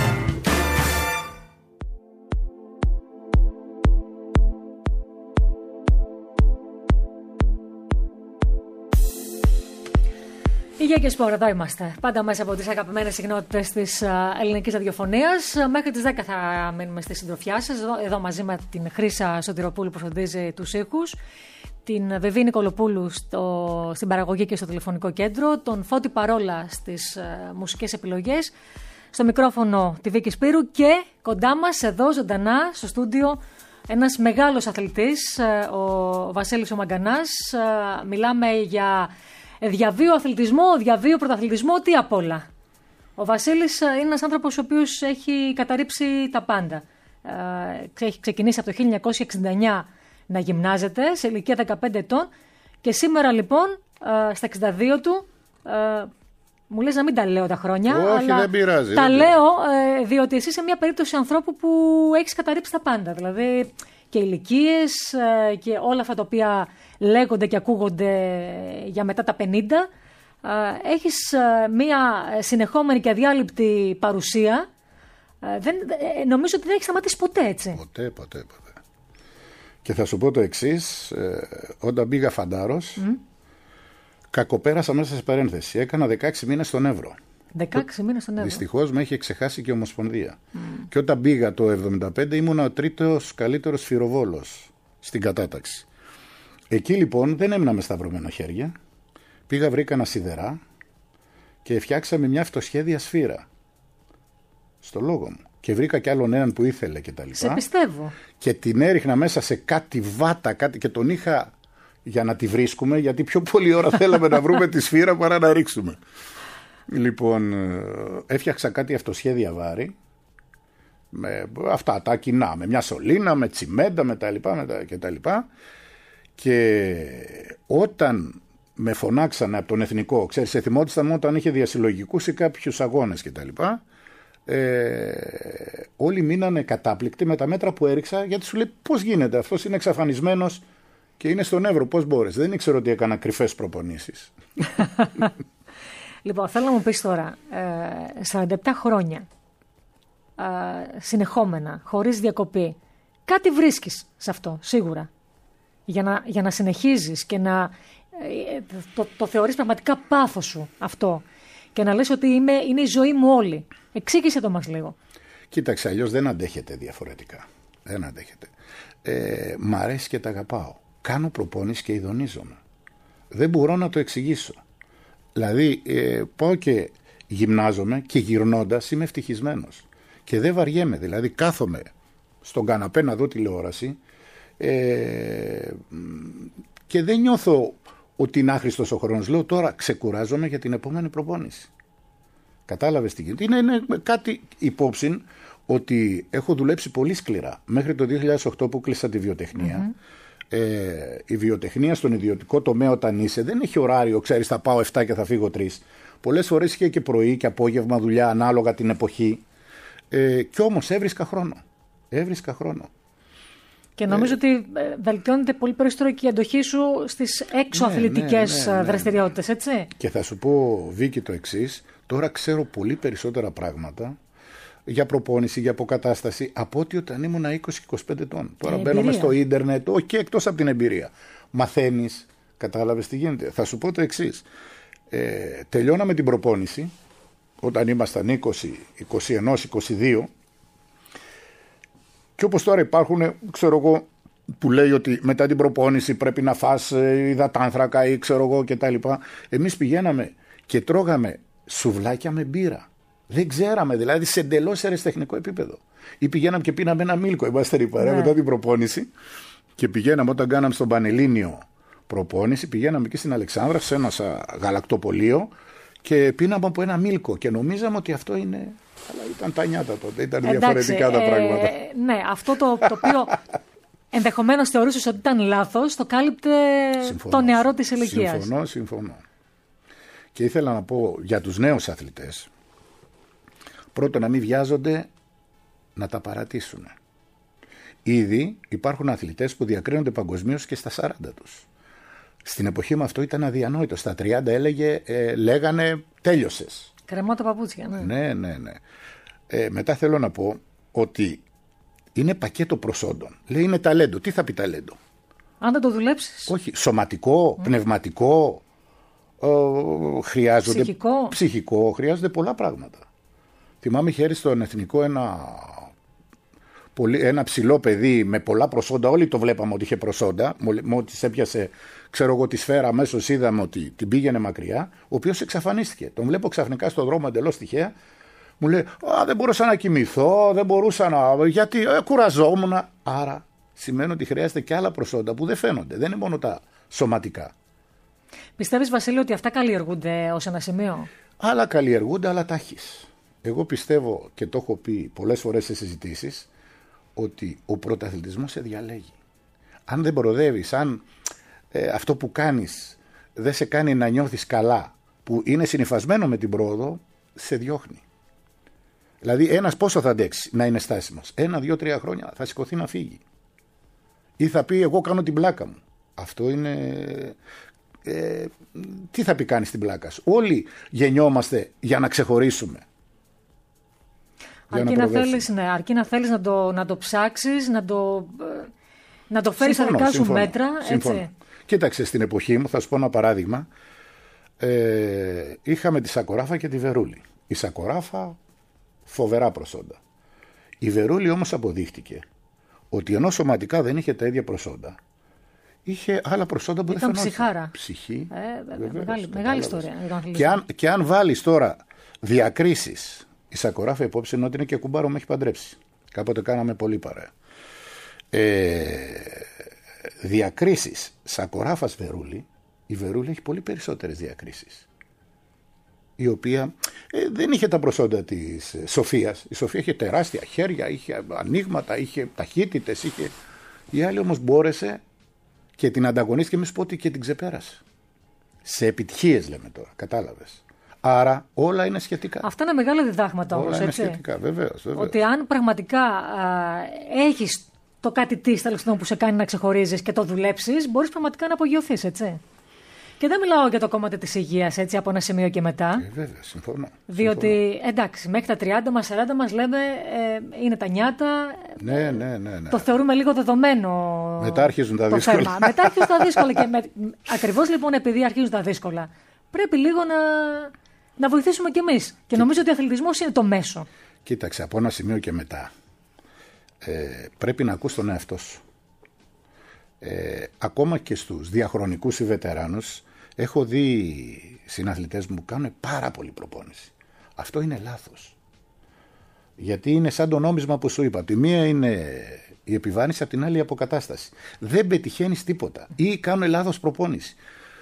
Υγεία και σπορ, εδώ είμαστε. Πάντα μέσα από τις αγαπημένες συχνότητες της ελληνικής ραδιοφωνίας. Μέχρι τις 10 θα μείνουμε στη συντροφιά σας. Εδώ μαζί με την Χρύσα Σωτηροπούλου που φροντίζει τους ήχους, την Βεβή Νικολοπούλου στην παραγωγή και στο τηλεφωνικό κέντρο, τον Φώτη Παρόλα στις μουσικές επιλογές, στο μικρόφωνο τη Βίκη Σπύρου και κοντά μας εδώ ζωντανά στο στούντιο ένας μεγάλος αθλητής, ο Βασίλης ο Μαγκανάς. Μιλάμε για διαβίου αθλητισμό, διαβίου πρωταθλητισμό, τι απ' όλα. Ο Βασίλης είναι ένας άνθρωπος ο οποίος έχει καταρρύψει τα πάντα. Έχει ξεκινήσει από το 1969 να γυμνάζεται σε ηλικία 15 ετών και σήμερα λοιπόν στα 62 του, μου λες να μην τα λέω τα χρόνια, όχι, αλλά δεν πειράζει, τα δεν λέω διότι εσύ είσαι μια περίπτωση ανθρώπου που έχεις καταρρύψει τα πάντα. Δηλαδή και ηλικίες και όλα αυτά τα οποία λέγονται και ακούγονται για μετά τα 50. Έχεις μια συνεχόμενη και αδιάλειπτη παρουσία. Νομίζω ότι δεν έχεις σταματήσει ποτέ, έτσι. Ποτέ. Και θα σου πω το εξής. Όταν πήγα φαντάρος, κακοπέρασα μέσα σε παρένθεση. Έκανα 16 μήνες στον Εύρο. 16 μήνες στον Εύρο. Δυστυχώς με είχε ξεχάσει και η Ομοσπονδία. Και όταν πήγα το 1975 ήμουνα ο τρίτος καλύτερος σφυροβόλος στην κατάταξη. Εκεί λοιπόν δεν έμεινα με σταυρωμένα χέρια. Πήγα, βρήκα ένα σιδερά και φτιάξαμε μια αυτοσχέδια σφύρα στο λόγο μου. Και βρήκα κι άλλον έναν που ήθελε και τα λοιπά. Σε πιστεύω. Και την έριχνα μέσα σε κάτι βάτα, και τον είχα για να τη βρίσκουμε, γιατί πιο πολλή ώρα θέλαμε να βρούμε τη σφύρα παρά να ρίξουμε. Λοιπόν, έφτιαξα κάτι αυτοσχέδια βάρη, με αυτά τα κοινά, με μια σωλήνα, με τσιμέντα, με τα λοιπά, και τα λοιπά. Και όταν με φωνάξανε από τον Εθνικό, ξέρεις, θυμόταν όταν είχε διασυλλογικούς ή κάποιους αγώνες και τα λοιπά, όλοι μείνανε κατάπληκτοι με τα μέτρα που έριξα, γιατί σου λέει πώς γίνεται, αυτός είναι εξαφανισμένος και είναι στον Εύρο, πώς μπορείς? Δεν ήξερα ότι έκανα κρυφές προπονήσεις. Λοιπόν, θέλω να μου πεις τώρα, 47 χρόνια συνεχόμενα, χωρίς διακοπή, κάτι βρίσκεις σε αυτό, σίγουρα, για να συνεχίζεις και να το θεωρείς πραγματικά πάθος σου αυτό και να λες ότι είναι η ζωή μου όλη. Εξήγησε το μας λίγο. Κοίταξε, αλλιώς δεν αντέχετε διαφορετικά. Δεν αντέχετε. Μ' αρέσει και τα αγαπάω. Κάνω προπόνηση και ειδονίζομαι. Δεν μπορώ να το εξηγήσω. Δηλαδή, πάω και γυμνάζομαι και γυρνώντας είμαι ευτυχισμένος. Και δεν βαριέμαι. Δηλαδή, κάθομαι στον καναπέ να δω τηλεόραση και δεν νιώθω ότι είναι άχρηστος ο χρόνος. Λέω τώρα ξεκουράζομαι για την επόμενη προπόνηση. Κατάλαβες τι γίνεται? Είναι κάτι υπόψη ότι έχω δουλέψει πολύ σκληρά. Μέχρι το 2008 που κλείσα τη βιοτεχνία. Η βιοτεχνία στον ιδιωτικό τομέα όταν είσαι δεν έχει ωράριο, ξέρεις, θα πάω 7 και θα φύγω 3. Πολλές φορές είχε και πρωί και απόγευμα δουλειά ανάλογα την εποχή. Κι όμως έβρισκα χρόνο. Και νομίζω ότι βελτιώνεται πολύ περισσότερο και η αντοχή σου στις έξω αθλητικές δραστηριότητες, έτσι. Και θα σου πω, Βίκη, το εξής. Τώρα ξέρω πολύ περισσότερα πράγματα για προπόνηση, για αποκατάσταση από ότι όταν ήμουν 20-25 ετών. Τώρα μπαίνουμε στο ίντερνετ, όχι εκτός από την εμπειρία. Μαθαίνεις, κατάλαβες τι γίνεται. Θα σου πω το εξής. Τελειώναμε την προπόνηση όταν ήμασταν 20, 21, 22 και όπως τώρα υπάρχουν, ξέρω εγώ, που λέει ότι μετά την προπόνηση πρέπει να φας υδατάνθρακα ή ξέρω εγώ και τα λοιπά. Εμείς πηγαίναμε και τρώγαμε σουβλάκια με μπύρα. Δεν ξέραμε, δηλαδή σε εντελώς ερασιτεχνικό επίπεδο. Ή πηγαίναμε και πίναμε ένα μίλκο, είμαστε η παρέα μετά την προπόνηση. Και πηγαίναμε όταν κάναμε στον Πανελλήνιο προπόνηση, πηγαίναμε εκεί στην Αλεξάνδρα, σε ένα γαλακτοπωλείο και πίναμε από ένα μίλκο. Και νομίζαμε ότι αυτό είναι. Αλλά ήταν τα νιάτα τότε, ήταν διαφορετικά τα πράγματα. Ναι, αυτό το οποίο ενδεχομένως θεωρούσες ότι ήταν λάθος, το κάλυπτε το νεαρό της ηλικίας. Συμφωνώ. Και ήθελα να πω για τους νέους αθλητές, πρώτον να μην βιάζονται να τα παρατήσουν. Ήδη υπάρχουν αθλητές που διακρίνονται παγκοσμίως και στα 40 τους. Στην εποχή μου αυτό ήταν αδιανόητο. Στα 30 λέγανε τέλειωσες. Κρεμώ τα παπούτσια, ναι. Ναι. Μετά θέλω να πω ότι είναι πακέτο προσόντων. Λέει είναι ταλέντο. Τι θα πει ταλέντο? Αν δεν το δουλέψεις. Όχι. Σωματικό, πνευματικό, χρειάζονται. Ψυχικό. Χρειάζονται πολλά πράγματα. Θυμάμαι χέρι στον εθνικό ένα ψηλό παιδί με πολλά προσόντα. Όλοι το βλέπαμε ότι είχε προσόντα. Μόλις έπιασε, ξέρω εγώ, τη σφαίρα, αμέσως είδαμε ότι την πήγαινε μακριά. Ο οποίος εξαφανίστηκε. Τον βλέπω ξαφνικά στον δρόμο εντελώς τυχαία. Μου λέει, δεν μπορούσα να κοιμηθώ, δεν μπορούσα να. Γιατί κουραζόμουν. Άρα σημαίνει ότι χρειάζεται και άλλα προσόντα που δεν φαίνονται. Δεν είναι μόνο τα σωματικά. Πιστεύεις, Βασίλη, ότι αυτά καλλιεργούνται ως ένα σημείο? Άλλα καλλιεργούνται, άλλα τα έχεις. Εγώ πιστεύω και το έχω πει πολλές φορές σε συζητήσεις ότι ο πρωταθλητισμός σε διαλέγει. Αν δεν προοδεύεις, αν αυτό που κάνεις δεν σε κάνει να νιώθεις καλά, που είναι συνυφασμένο με την πρόοδο, σε διώχνει. Δηλαδή ένας πόσο θα αντέξει να είναι στάσιμος? 1, 2, 3 χρόνια θα σηκωθεί να φύγει. Ή θα πει εγώ κάνω την πλάκα μου. Αυτό είναι... τι θα πει κάνεις την πλάκα σου? Όλοι γεννιόμαστε για να ξεχωρίσουμε. Αρκεί να θέλεις να το ψάξεις, να το φέρεις στα δικά σου μέτρα. Έτσι. Κοίταξε, στην εποχή μου, θα σου πω ένα παράδειγμα. Είχαμε τη Σακοράφα και τη Βερούλη. Η Σακοράφα φοβερά προσόντα. Η Βερούλη όμως αποδείχτηκε ότι ενώ σωματικά δεν είχε τα ίδια προσόντα, είχε άλλα προσόντα που δεν φαινόταν. Ήταν ψυχάρα. Ψυχή. Μεγάλη ιστορία. Και αν βάλεις τώρα διακρίσεις, η Σακοράφα υπόψη είναι ότι είναι και κουμπάρο, με έχει παντρέψει. Κάποτε κάναμε πολύ παρέα. Διακρίσεις Σακοράφας Βερούλη, η Βερούλη έχει πολύ περισσότερες διακρίσεις. Η οποία δεν είχε τα προσόντα της Σοφίας. Η Σοφία είχε τεράστια χέρια, είχε ανοίγματα, είχε ταχύτητες. Η άλλη όμως μπόρεσε και την ανταγωνίστηκε, μη σου πω ότι και την ξεπέρασε. Σε επιτυχίες λέμε τώρα, κατάλαβες. Άρα όλα είναι σχετικά. Αυτά είναι μεγάλα διδάγματα όμως, έτσι. Έτσι. Είναι σχετικά, βεβαίως. Ότι αν πραγματικά έχεις το κάτι που σε κάνει να ξεχωρίζεις και το δουλέψεις, μπορείς πραγματικά να απογειωθείς, έτσι. Και δεν μιλάω για το κομμάτι της υγείας, έτσι, από ένα σημείο και μετά. Βέβαια, συμφωνώ. Διότι, εντάξει, μέχρι τα 30 μας, 40 μας λέμε είναι τα νιάτα. Ναι. Το θεωρούμε λίγο δεδομένο. Μετά αρχίζουν τα δύσκολα. Θέμα. Μετά αρχίζουν τα δύσκολα. Και ακριβώς λοιπόν επειδή αρχίζουν τα δύσκολα, πρέπει λίγο να βοηθήσουμε κι εμείς. Και νομίζω ότι ο αθλητισμός είναι το μέσο. Κοίταξε, από ένα σημείο και μετά πρέπει να ακούς τον εαυτό σου. Ακόμα και στους διαχρονικούς ή βετεράνους έχω δει συναθλητές μου που κάνουν πάρα πολύ προπόνηση. Αυτό είναι λάθος. Γιατί είναι σαν το νόμισμα που σου είπα. Τη μία είναι η επιβάρυνση, από την άλλη η αποκατάσταση. Δεν πετυχαίνεις τίποτα ή κάνουν λάθος προπόνηση.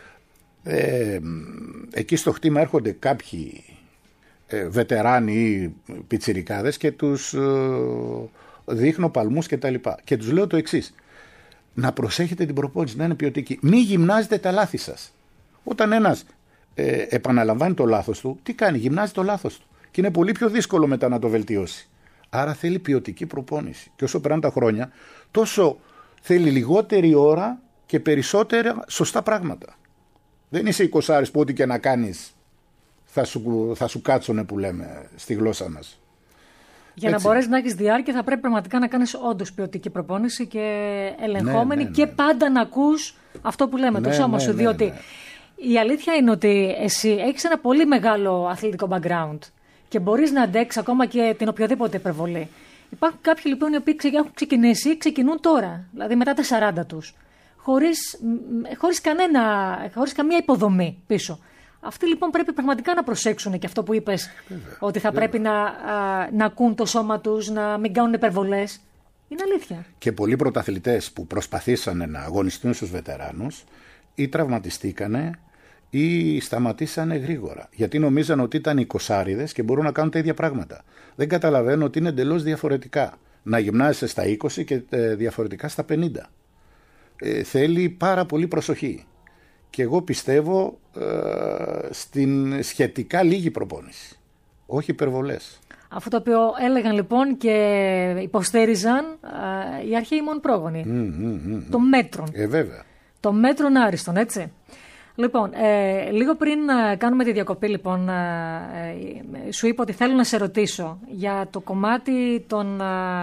Εκεί στο χτήμα έρχονται κάποιοι βετεράνοι ή πιτσιρικάδες και τους δείχνω παλμούς και τα λοιπά. Και τους λέω το εξής: να προσέχετε την προπόνηση, να είναι ποιοτική. Μη γυμνάζετε τα λάθη σας. Όταν ένας επαναλαμβάνει το λάθος του, τι κάνει? Γυμνάζει το λάθος του. Και είναι πολύ πιο δύσκολο μετά να το βελτιώσει. Άρα θέλει ποιοτική προπόνηση. Και όσο περνάνε τα χρόνια, τόσο θέλει λιγότερη ώρα και περισσότερα σωστά πράγματα. Δεν είσαι 20 που ό,τι και να κάνεις θα σου κάτσουνε, που λέμε στη γλώσσα μας. Για να μπορέσεις να έχεις διάρκεια, θα πρέπει πραγματικά να κάνεις όντως ποιοτική προπόνηση και ελεγχόμενη και πάντα να ακούς αυτό που λέμε, το σώμα σου. Διότι η αλήθεια είναι ότι εσύ έχεις ένα πολύ μεγάλο αθλητικό background και μπορείς να αντέξεις ακόμα και την οποιοδήποτε υπερβολή. Υπάρχουν κάποιοι λοιπόν οι οποίοι ξεκινούν τώρα, δηλαδή μετά τα 40 τους, χωρίς καμία υποδομή πίσω. Αυτοί λοιπόν πρέπει πραγματικά να προσέξουν και αυτό που είπες, ότι θα πρέπει να ακούν το σώμα τους, να μην κάνουν υπερβολές. Είναι αλήθεια. Και πολλοί πρωταθλητές που προσπαθήσανε να αγωνιστούν στους βετεράνους ή τραυματιστήκανε ή σταματήσανε γρήγορα. Γιατί νομίζαν ότι ήταν οι κοσάριδες και μπορούν να κάνουν τα ίδια πράγματα. Δεν καταλαβαίνω ότι είναι εντελώς διαφορετικά. Να γυμνάζεσαι στα 20 και διαφορετικά στα 50. Θέλει πάρα πολύ προσοχή. Και εγώ πιστεύω στην σχετικά λίγη προπόνηση. Όχι υπερβολές. Αυτό το οποίο έλεγαν λοιπόν και υποστήριζαν οι αρχαίοι μόνο πρόγονοι. Το μέτρον. Βέβαια. Το μέτρον άριστον, έτσι. Λοιπόν, λίγο πριν κάνουμε τη διακοπή, λοιπόν, σου είπα ότι θέλω να σε ρωτήσω για το κομμάτι των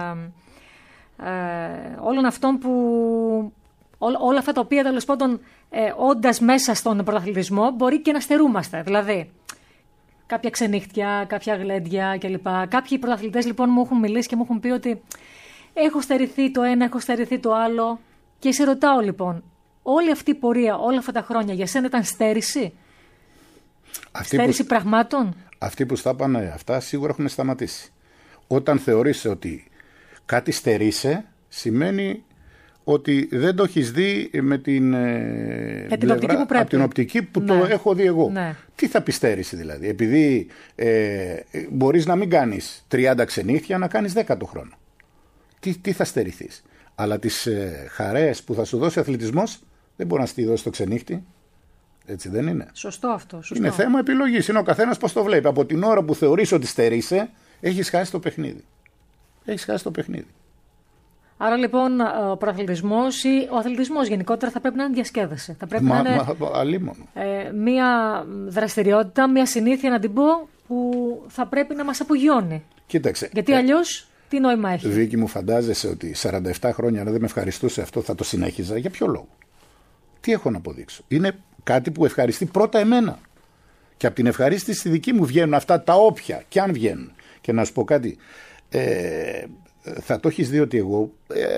όλων αυτών που... όλα αυτά τα οποία, τέλος πάντων, όντας μέσα στον πρωταθλητισμό, μπορεί και να στερούμαστε. Δηλαδή, κάποια ξενύχτια, κάποια γλέντια κλπ. Κάποιοι πρωταθλητές λοιπόν μου έχουν μιλήσει και μου έχουν πει ότι έχω στερηθεί το ένα, έχω στερηθεί το άλλο. Και σε ρωτάω λοιπόν, όλη αυτή η πορεία, όλα αυτά τα χρόνια για σένα ήταν στέρηση? Στέρηση πραγμάτων? Αυτοί που στα πάνε αυτά σίγουρα έχουν σταματήσει. Όταν θεωρείς ότι κάτι στερείσαι, σημαίνει ότι δεν το έχεις δει με την πλευρά, από την οπτική που το έχω δει εγώ. Ναι. Τι θα πει στέρηση δηλαδή? Επειδή μπορείς να μην κάνεις 30 ξενύχτια, να κάνεις 10 το χρόνο. Τι θα στερηθείς? Αλλά τις χαρές που θα σου δώσει ο αθλητισμός δεν μπορεί να στη δώσει το ξενύχτη. Έτσι δεν είναι? Σωστό αυτό. Σωστό. Είναι θέμα επιλογής. Είναι ο καθένας πώς το βλέπει. Από την ώρα που θεωρείς ότι στερείσαι, έχεις χάσει το παιχνίδι. Έχεις χάσει το παιχνίδι. Άρα λοιπόν ο προαθλητισμός ή ο αθλητισμός γενικότερα θα πρέπει να είναι διασκέδαση. Θα πρέπει να είναι μια δραστηριότητα, μια συνήθεια να την πω, που θα πρέπει να μας απογειώνει. Κοίταξε. Γιατί αλλιώς τι νόημα έχει? Βίκη, μου φαντάζεσαι ότι 47 χρόνια αν δεν με ευχαριστούσε αυτό θα το συνέχιζα? Για ποιο λόγο? Τι έχω να αποδείξω? Είναι κάτι που ευχαριστεί πρώτα εμένα. Και από την ευχαρίστηση στη δική μου βγαίνουν αυτά τα όποια και αν βγαίνουν. Και να σου πω κάτι, θα το έχεις δει ότι εγώ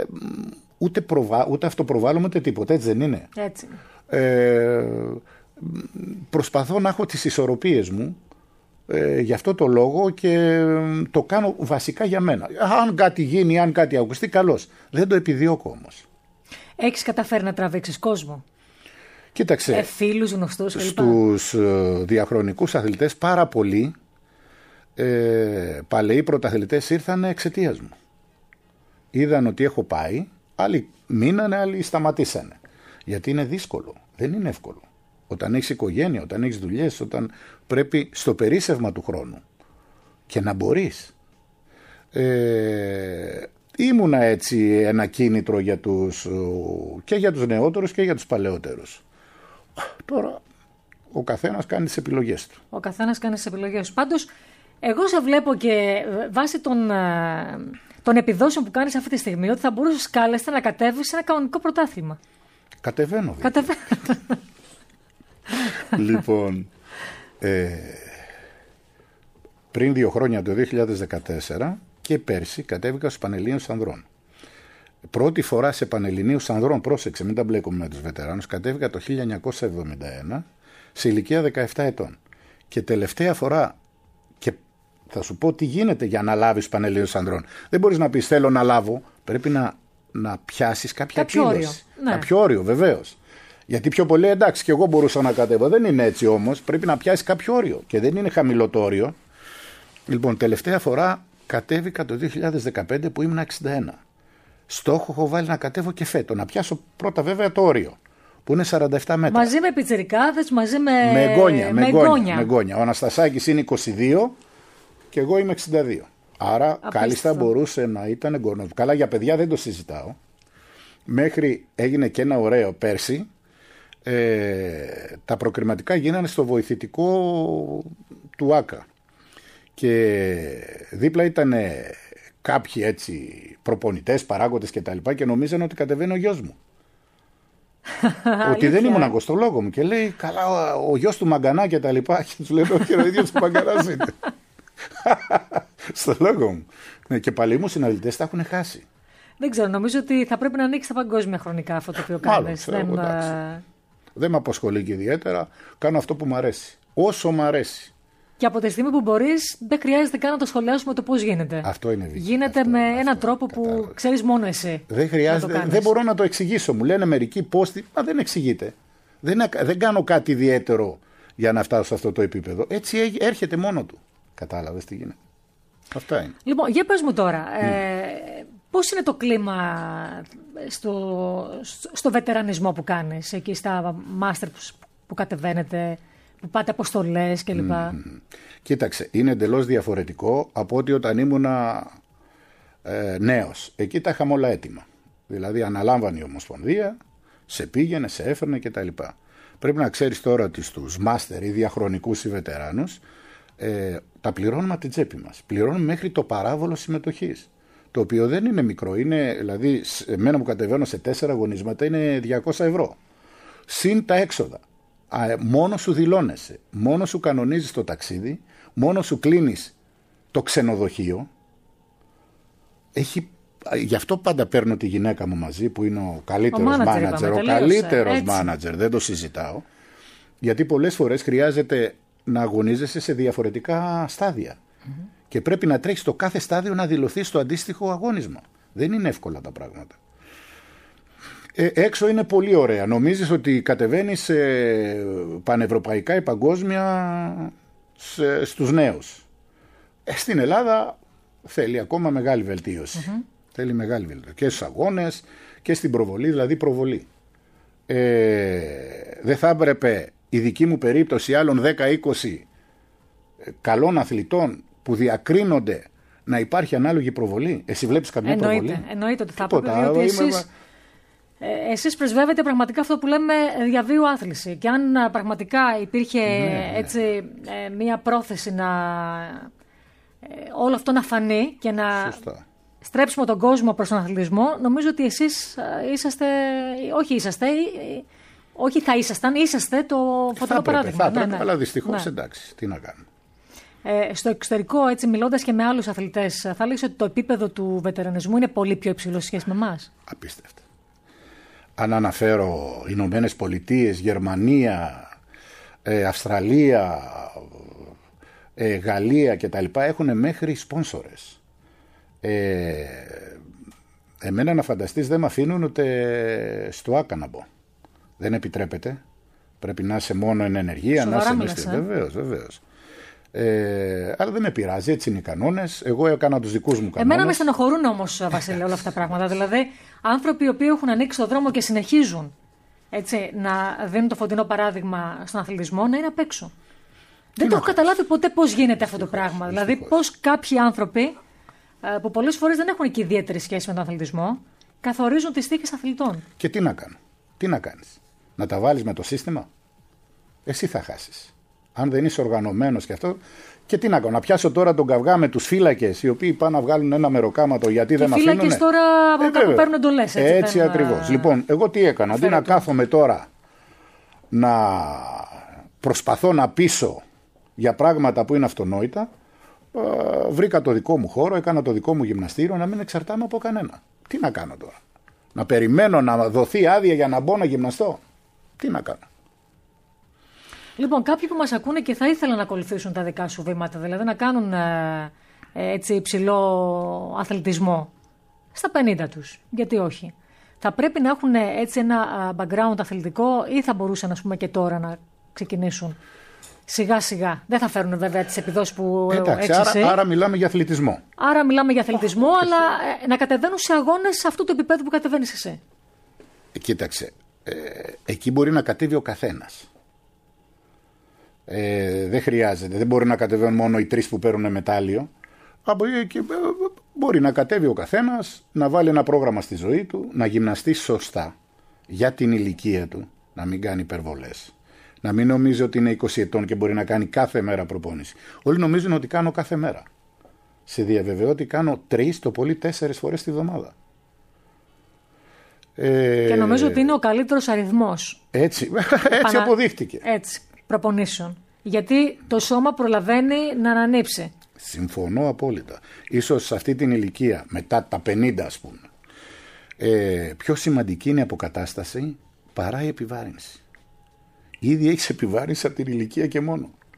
ούτε αυτοπροβάλλομαι ούτε τίποτα, έτσι δεν είναι? Έτσι. Προσπαθώ να έχω τις ισορροπίες μου γι' αυτό το λόγο και το κάνω βασικά για μένα. Αν κάτι γίνει, αν κάτι ακουστεί, καλώς. Δεν το επιδιώκω όμως. Έχεις καταφέρει να τραβήξεις κόσμο? Κοίταξε, φίλους, γνωστούς κλπ. Στους διαχρονικούς αθλητές πάρα πολλοί παλαιοί πρωταθλητές ήρθαν εξαιτίας μου. Είδαν ότι έχω πάει, άλλοι μείνανε, άλλοι σταματήσανε. Γιατί είναι δύσκολο, δεν είναι εύκολο. Όταν έχεις οικογένεια, όταν έχεις δουλειές, όταν πρέπει στο περίσσευμα του χρόνου και να μπορείς. Ήμουνα έτσι ένα κίνητρο για και για τους νεότερους και για τους παλαιότερους. Τώρα ο καθένας κάνει τις επιλογές του. Ο καθένας κάνει τις επιλογές του. Πάντως, εγώ σε βλέπω και βάσει των επιδόσεων που κάνεις αυτή τη στιγμή, ότι θα μπορούσες κάλλιστα να κατέβεις σε ένα κανονικό πρωτάθλημα. Κατεβαίνω. Λοιπόν, πριν 2 χρόνια, το 2014 και πέρσι, κατέβηκα στους Πανελλήνιους Ανδρών. Πρώτη φορά σε Πανελληνίους Ανδρών, πρόσεξε, μην τα μπλέκουμε με τους βετεράνους, κατέβηκα το 1971 σε ηλικία 17 ετών. Και τελευταία φορά, και θα σου πω τι γίνεται για να λάβεις Πανελλήνιους Ανδρών. Δεν μπορείς να πεις θέλω να λάβω, πρέπει να πιάσεις κάποιο όριο. Ναι. Κάποιο όριο, βεβαίως. Γιατί πιο πολύ, εντάξει, και εγώ μπορούσα να κατέβω. Δεν είναι έτσι όμως. Πρέπει να πιάσεις κάποιο όριο. Και δεν είναι χαμηλό το όριο. Λοιπόν, τελευταία φορά κατέβηκα το 2015 που ήμουν 61. Στόχο έχω βάλει να κατέβω και φέτο. Να πιάσω πρώτα βέβαια το όριο, που είναι 47 μέτρα. Μαζί με πιτσιρικάδες, μαζί με εγγόνια. Ο Αναστασάκης είναι 22 και εγώ είμαι 62. Άρα κάλλιστα μπορούσε να ήταν εγγόνος. Καλά, για παιδιά δεν το συζητάω. Μέχρι έγινε και ένα ωραίο πέρσι. Τα προκριματικά γίνανε στο βοηθητικό του ΆΚΑ. Και δίπλα ήταν κάποιοι έτσι προπονητές, παράγοντες και τα λοιπά και νομίζανε ότι κατεβαίνει ο γιος μου. Ότι δεν ήμουν στο λόγο μου. Και λέει, καλά, ο γιος του Μαγκανά και τα λοιπά. Και του λένε, όχι, ο ίδιος του Μαγκανάς είναι. Στο λόγο μου. Και παλιοί μου συναντητές τα έχουν χάσει. Δεν ξέρω, νομίζω ότι θα πρέπει να ανοίξει τα παγκόσμια χρονικά αυτό το οποίο κάνεις. Δεν με απασχολεί και ιδιαίτερα. Κάνω αυτό που μου αρέσει. όσο μ' αρέσει. Και από τη στιγμή που μπορείς, δεν χρειάζεται καν να το σχολιάσουμε το πώς γίνεται. Αυτό είναι δίκαιο. Γίνεται με έναν τρόπο που ξέρεις μόνο εσύ. Δεν χρειάζεται, δεν μπορώ να το εξηγήσω. Μου λένε μερικοί πόστι, μα δεν εξηγείται. Δεν κάνω κάτι ιδιαίτερο για να φτάσω σε αυτό το επίπεδο. Έτσι έρχεται μόνο του. Κατάλαβες τι γίνεται. Αυτά είναι. Λοιπόν, για πες μου τώρα, πώς είναι το κλίμα στο βετερανισμό που κάνεις, εκεί στα μάστερ που κατεβαίνετε, που πάτε αποστολές κλπ. Κοίταξε, είναι εντελώς διαφορετικό από ότι όταν ήμουνα νέος. Εκεί τα είχαμε όλα έτοιμα. Δηλαδή αναλάμβανε η Ομοσπονδία, σε πήγαινε, σε έφερνε κτλ. Πρέπει να ξέρεις τώρα ότι στους μάστερ ή διαχρονικούς ή βετεράνους τα πληρώνουμε από την τσέπη μας. Πληρώνουμε μέχρι το παράβολο συμμετοχής. Το οποίο δεν είναι μικρό. Είναι, δηλαδή, εμένα που κατεβαίνω σε 4 αγωνίσματα είναι 200 ευρώ. Συν τα έξοδα. Μόνο σου δηλώνεσαι. Μόνο σου κανονίζεις το ταξίδι. Μόνο σου κλείνεις το ξενοδοχείο. Γι' αυτό πάντα παίρνω τη γυναίκα μου μαζί, που είναι ο καλύτερος μάνατζερ. Ο καλύτερος μάνατζερ, δεν το συζητάω. Γιατί πολλές φορές χρειάζεται να αγωνίζεσαι σε διαφορετικά στάδια. Και πρέπει να τρέχεις το κάθε στάδιο να δηλωθεί στο αντίστοιχο αγώνισμα. Δεν είναι εύκολα τα πράγματα. Έξω είναι πολύ ωραία. Νομίζεις ότι κατεβαίνεις πανευρωπαϊκά ή παγκόσμια στους νέους. Στην Ελλάδα θέλει ακόμα μεγάλη βελτίωση. Θέλει μεγάλη βελτίωση. Και στους αγώνες και στην προβολή, δηλαδή προβολή. Δεν θα έπρεπε η δική μου περίπτωση άλλων 10-20 καλών αθλητών που διακρίνονται να υπάρχει ανάλογη προβολή? Εσύ βλέπεις καμία προβολή? Εννοείται ότι θα έπρεπε, διότι εσείς πρεσβεύετε πραγματικά αυτό που λέμε διαβίου άθληση. Και αν πραγματικά υπήρχε έτσι μία πρόθεση να όλο αυτό να φανεί και να στρέψουμε τον κόσμο προς τον αθλητισμό, νομίζω ότι εσείς είσαστε το φωτεινό παράδειγμα. Θα έπρεπε, αλλά δυστυχώς εντάξει, τι να κάνουμε. Στο εξωτερικό, έτσι μιλώντας και με άλλους αθλητές, θα λέγεις ότι το επίπεδο του βετερανισμού είναι πολύ πιο υψηλό σε σχέση με εμάς? Απίστευτα. Αν αναφέρω Ηνωμένες Πολιτείες, Γερμανία, Αυστραλία, Γαλλία κτλ. Έχουν μέχρι σπόνσορες. Εμένα να φανταστείς δεν με αφήνουν ούτε στο Άκα να μπω. Δεν επιτρέπεται. Πρέπει να είσαι μόνο εν ενεργεία. Βεβαίως. Αλλά δεν με πειράζει, έτσι είναι οι κανόνες. Εγώ έκανα τους δικούς μου κανόνες. Εμένα με στενοχωρούν όμως, Βασίλη, όλα αυτά τα πράγματα. Δηλαδή, άνθρωποι οι οποίοι έχουν ανοίξει τον δρόμο και συνεχίζουν να δίνουν το φωτεινό παράδειγμα στον αθλητισμό, να είναι απ' έξω. Δεν το έχω καταλάβει ποτέ πώς γίνεται αυτό το πράγμα. Δηλαδή, πώς κάποιοι άνθρωποι, που πολλές φορές δεν έχουν και ιδιαίτερη σχέση με τον αθλητισμό, καθορίζουν τις τύχες αθλητών. Και τι να κάνω, τι να κάνεις? Να τα βάλεις με το σύστημα? Εσύ θα χάσεις. Αν δεν είσαι οργανωμένος και αυτό. Και τι να κάνω, να πιάσω τώρα τον καυγά με τους φύλακες οι οποίοι πάνε να βγάλουν ένα μεροκάματο γιατί δεν αφήνουν? Οι φύλακες τώρα από κάπου παίρνουν εντολές. Έτσι ακριβώς. Λοιπόν, εγώ τι έκανα? Αντί να κάθομαι τώρα να προσπαθώ να πείσω για πράγματα που είναι αυτονόητα, βρήκα το δικό μου χώρο, έκανα το δικό μου γυμναστήριο, να μην εξαρτάμαι από κανένα. Τι να κάνω τώρα? Να περιμένω να δοθεί άδεια για να μπω να γυμναστώ? Τι να κάνω? Λοιπόν, κάποιοι που μας ακούνε και θα ήθελαν να ακολουθήσουν τα δικά σου βήματα, δηλαδή να κάνουν έτσι υψηλό αθλητισμό στα 50 τους, γιατί όχι? Θα πρέπει να έχουν έτσι ένα background αθλητικό ή θα μπορούσαν, ας πούμε, και τώρα να ξεκινήσουν σιγά σιγά? Δεν θα φέρουν βέβαια τις επιδόσεις που έχεις εσύ. Άρα μιλάμε για αθλητισμό. Άρα μιλάμε για αθλητισμό, αλλά να κατεβαίνουν σε αγώνες αυτού του επίπεδου που κατεβαίνεις εσύ. Κοίταξε, εκεί μπορεί να κατέβει ο καθένας. Δεν χρειάζεται, δεν μπορεί να κατεβαίνουν μόνο οι 3 που παίρνουν μετάλλιο. Μπορεί να κατέβει ο καθένας, να βάλει ένα πρόγραμμα στη ζωή του, να γυμναστεί σωστά για την ηλικία του, να μην κάνει υπερβολές, να μην νομίζει ότι είναι 20 ετών και μπορεί να κάνει κάθε μέρα προπόνηση. Όλοι νομίζουν ότι κάνω κάθε μέρα. Σε διαβεβαιώ ότι κάνω 3 το πολύ 4 φορές τη βδομάδα. Και νομίζω ότι είναι ο καλύτερος αριθμός. Έτσι αποδείχτηκε. Έτσι, προπονήσεων. Γιατί το σώμα προλαβαίνει να ανανύψει. Συμφωνώ απόλυτα. Ίσως σε αυτή την ηλικία, μετά τα 50 ας πούμε, πιο σημαντική είναι η αποκατάσταση παρά η επιβάρυνση. Ήδη έχεις επιβάρυνση από την ηλικία και μόνο.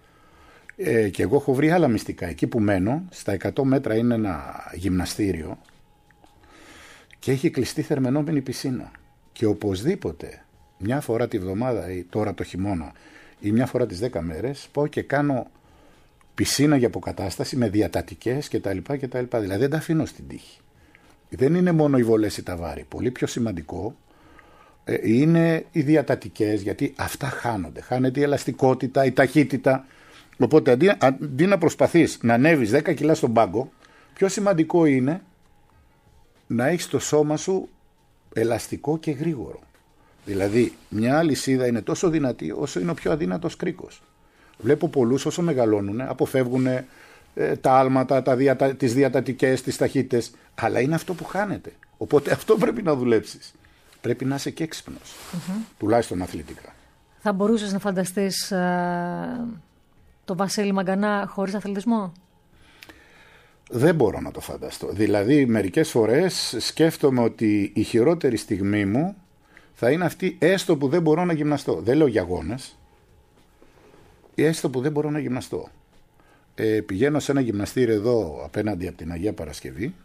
Και εγώ έχω βρει άλλα μυστικά. Εκεί που μένω, στα 100 μέτρα είναι ένα γυμναστήριο και έχει κλειστή θερμαινόμενη πισίνα. Και οπωσδήποτε μια φορά τη βδομάδα ή τώρα το χειμώνα ή μια φορά τις 10 μέρες πάω και κάνω πισίνα για αποκατάσταση με διατατικές κτλ. Δηλαδή δεν τα αφήνω στην τύχη. Δεν είναι μόνο οι βολές ή τα βάρη. Πολύ πιο σημαντικό είναι οι διατατικές, γιατί αυτά χάνονται. Χάνεται η ελαστικότητα, η ταχύτητα. Οπότε αντί να προσπαθείς να ανέβεις 10 κιλά στον πάγκο, πιο σημαντικό είναι να έχεις το σώμα σου ελαστικό και γρήγορο. Δηλαδή μια αλυσίδα είναι τόσο δυνατή όσο είναι ο πιο αδύνατος κρίκος. Βλέπω πολλούς όσο μεγαλώνουν αποφεύγουν τα άλματα, τις διατατικές, τις ταχύτητες, αλλά είναι αυτό που χάνεται. Οπότε αυτό πρέπει να δουλέψεις. Πρέπει να είσαι και έξυπνος, τουλάχιστον αθλητικά. Θα μπορούσες να φανταστείς τον Βασίλη Μαγκανά χωρίς αθλητισμό? Δεν μπορώ να το φανταστώ. Δηλαδή μερικές φορές σκέφτομαι ότι η χειρότερη στιγμή μου θα είναι αυτή, έστω που δεν μπορώ να γυμναστώ. Δεν λέω για αγώνες, έστω που δεν μπορώ να γυμναστώ. Πηγαίνω σε ένα γυμναστήριο εδώ απέναντι από την Αγία Παρασκευή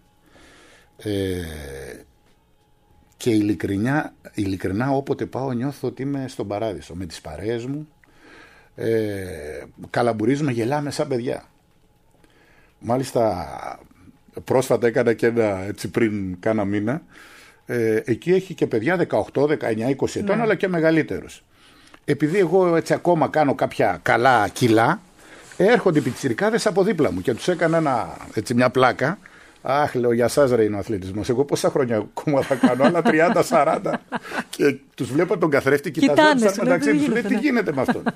και ειλικρινά όποτε πάω νιώθω ότι είμαι στον παράδεισο με τις παρέες μου, καλαμπουρίζουμε, γελάμε σαν παιδιά. Μάλιστα πρόσφατα έκανα και ένα έτσι πριν κάνα μήνα, εκεί έχει και παιδιά 18, 19, 20 ετών, αλλά και μεγαλύτερους. Επειδή εγώ έτσι ακόμα κάνω κάποια καλά κιλά, έρχονται οι πιτσιρικάδες από δίπλα μου και τους έκανα μια πλάκα. Αχ, λέω, για σας ρε είναι ο αθλητισμός. Εγώ πόσα χρόνια ακόμα θα κάνω, άλλα 30-40. Και τους βλέπω τον καθρέφτη, κοιτάζονταν μεταξύ τους, λέει τι γίνεται με αυτόν.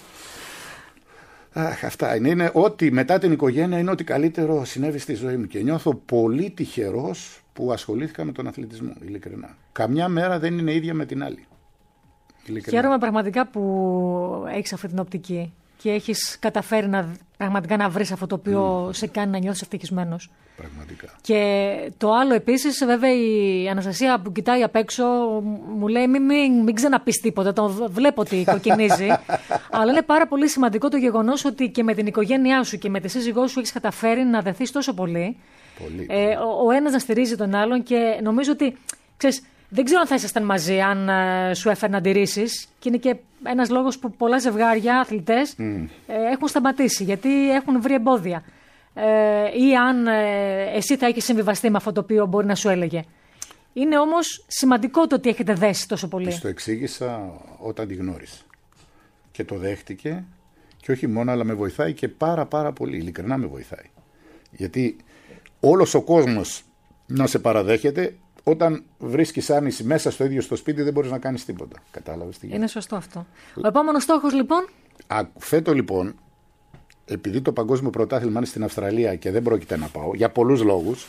Αχ, αυτά είναι ό,τι μετά την οικογένεια είναι ό,τι καλύτερο συνέβη στη ζωή μου. Και νιώθω πολύ τυχερός που ασχολήθηκα με τον αθλητισμό, ειλικρινά. Καμιά μέρα δεν είναι ίδια με την άλλη. Ειλικρινά. Χαίρομαι πραγματικά που έχεις αυτή την οπτική και έχεις καταφέρει πραγματικά να βρεις αυτό το οποίο σε κάνει να νιώθεις ευτυχισμένος. Πραγματικά. Και το άλλο επίσης, βέβαια, η Αναστασία που κοιτάει απ' έξω μου λέει μην ξαναπείς τίποτα, τον βλέπω ότι κοκκινίζει. Αλλά είναι πάρα πολύ σημαντικό το γεγονός ότι και με την οικογένειά σου και με τη σύζυγό σου έχεις καταφέρει να δεθείς τόσο πολύ. Ο ένας να στηρίζει τον άλλον και νομίζω ότι, ξέρεις, δεν ξέρω αν θα ήσασταν μαζί αν σου έφερε αντιρρήσεις και είναι και ένας λόγος που πολλά ζευγάρια, αθλητές, έχουν σταματήσει γιατί έχουν βρει εμπόδια. Ή αν εσύ θα έχεις συμβιβαστεί με αυτό το οποίο μπορεί να σου έλεγε. Είναι όμως σημαντικό το ότι έχετε δέσει τόσο πολύ. Της το εξήγησα όταν τη γνώρισα και το δέχτηκε και όχι μόνο, αλλά με βοηθάει και πάρα πολύ, ειλικρινά με βοηθάει. Γιατί όλος ο κόσμος να σε παραδέχεται, όταν βρίσκεις άνηση μέσα στο ίδιο στο σπίτι δεν μπορείς να κάνεις τίποτα. Κατάλαβες τι γίνεται? Είναι σωστό αυτό. Ο επόμενος στόχος λοιπόν? Φέτο λοιπόν, επειδή το παγκόσμιο πρωτάθλημα είναι στην Αυστραλία και δεν πρόκειται να πάω για πολλούς λόγους,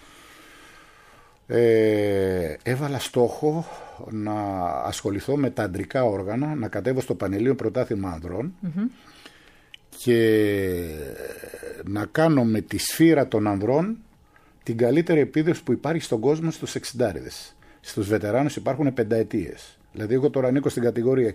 έβαλα στόχο να ασχοληθώ με τα αντρικά όργανα, να κατέβω στο Πανελλήνιο Πρωτάθλημα Ανδρών και να κάνω με τη σφύρα των ανδρών την καλύτερη επίδοση που υπάρχει στον κόσμο στους 60'ριδες. Στους βετεράνους υπάρχουν πενταετίες. Δηλαδή εγώ τώρα ανήκω στην κατηγορία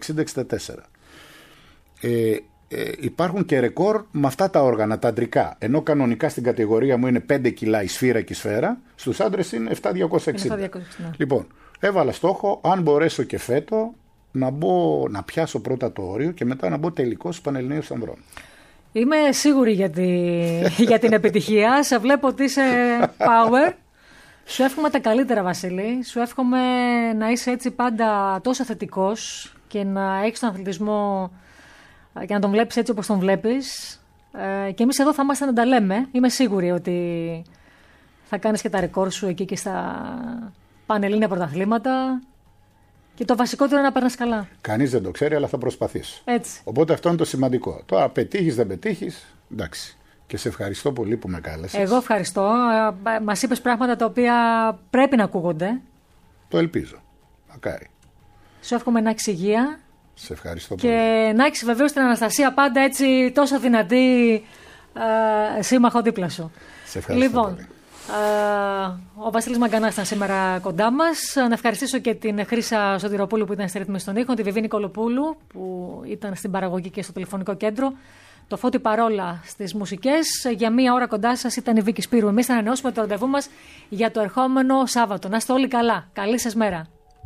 60-64. Υπάρχουν και ρεκόρ με αυτά τα όργανα, τα αντρικά. Ενώ κανονικά στην κατηγορία μου είναι 5 κιλά η σφύρα και η σφαίρα, στους άντρες είναι 7.260. Λοιπόν, έβαλα στόχο, αν μπορέσω και φέτο, να πιάσω πρώτα το όριο και μετά να μπω τελικό στους Πανελληνίους Ανδρών. Είμαι σίγουρη για την επιτυχία. Σε βλέπω ότι είσαι power. Σου εύχομαι τα καλύτερα, Βασίλη. Σου εύχομαι να είσαι έτσι πάντα τόσο θετικός και να έχεις τον αθλητισμό και να τον βλέπεις έτσι όπως τον βλέπεις. Και εμείς εδώ θα είμαστε να τα λέμε. Είμαι σίγουρη ότι θα κάνεις και τα ρεκόρ σου εκεί και στα Πανελλήνια πρωταθλήματα. Και το βασικότερο είναι να περνάς καλά. Κανείς δεν το ξέρει, αλλά θα προσπαθήσω. Έτσι. Οπότε αυτό είναι το σημαντικό. Τώρα πετύχεις, δεν πετύχεις, εντάξει. Και σε ευχαριστώ πολύ που με κάλεσες. Εγώ ευχαριστώ. Μας είπες πράγματα τα οποία πρέπει να ακούγονται. Το ελπίζω. Μακάρι. Σου εύχομαι να έχεις υγεία. Σε ευχαριστώ και πολύ. Και να έχεις βεβαίως την Αναστασία πάντα έτσι τόσο δυνατή σύμμαχο δίπλα σου. Σε ευχαριστώ πολύ. Ο Βασίλης Μαγκανάς ήταν σήμερα κοντά μας. Να ευχαριστήσω και την Χρύσα Σωτηροπούλου που ήταν στη ρύθμιση των ήχων, τη Βιβή Νικολοπούλου που ήταν στην παραγωγή και στο τηλεφωνικό κέντρο, Το Φώτη Παρόλα στις μουσικές. Για μία ώρα κοντά σας ήταν η Βίκη Σπύρου. Εμείς θα ανανεώσουμε το ραντεβού μας για το ερχόμενο Σάββατο. Να είστε όλοι καλά. Καλή σας μέρα.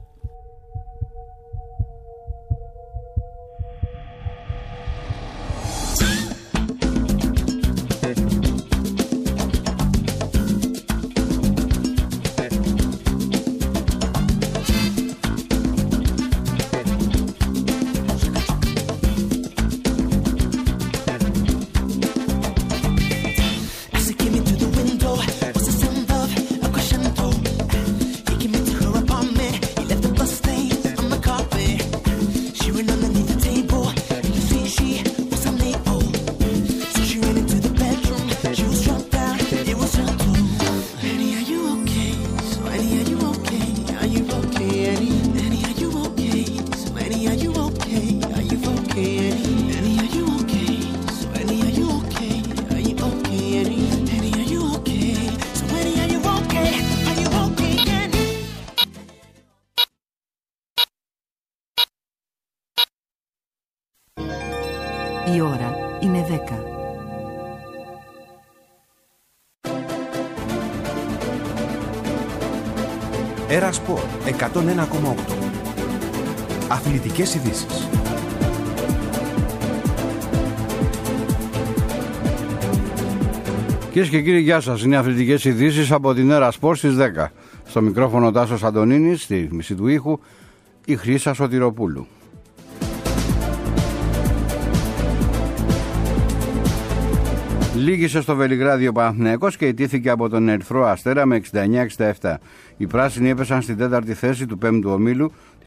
Η ώρα είναι 10. Έρα Σπορ 101,8. Αθλητικές ειδήσεις. Κυρίες και κύριοι, γεια σας. Είναι αθλητικές ειδήσεις από την Έρα Σπορ στις 10. Στο μικρόφωνο Τάσος Αντωνίνης, στη ρύθμιση του ήχου η Χρύσα Σωτηροπούλου. Λύγησε στο Βελιγράδι ο Παναθηναϊκός και ιτήθηκε από τον Ερυθρό Αστέρα με 69-67. Οι πράσινοι έπεσαν στην τέταρτη θέση του 5ου ομίλου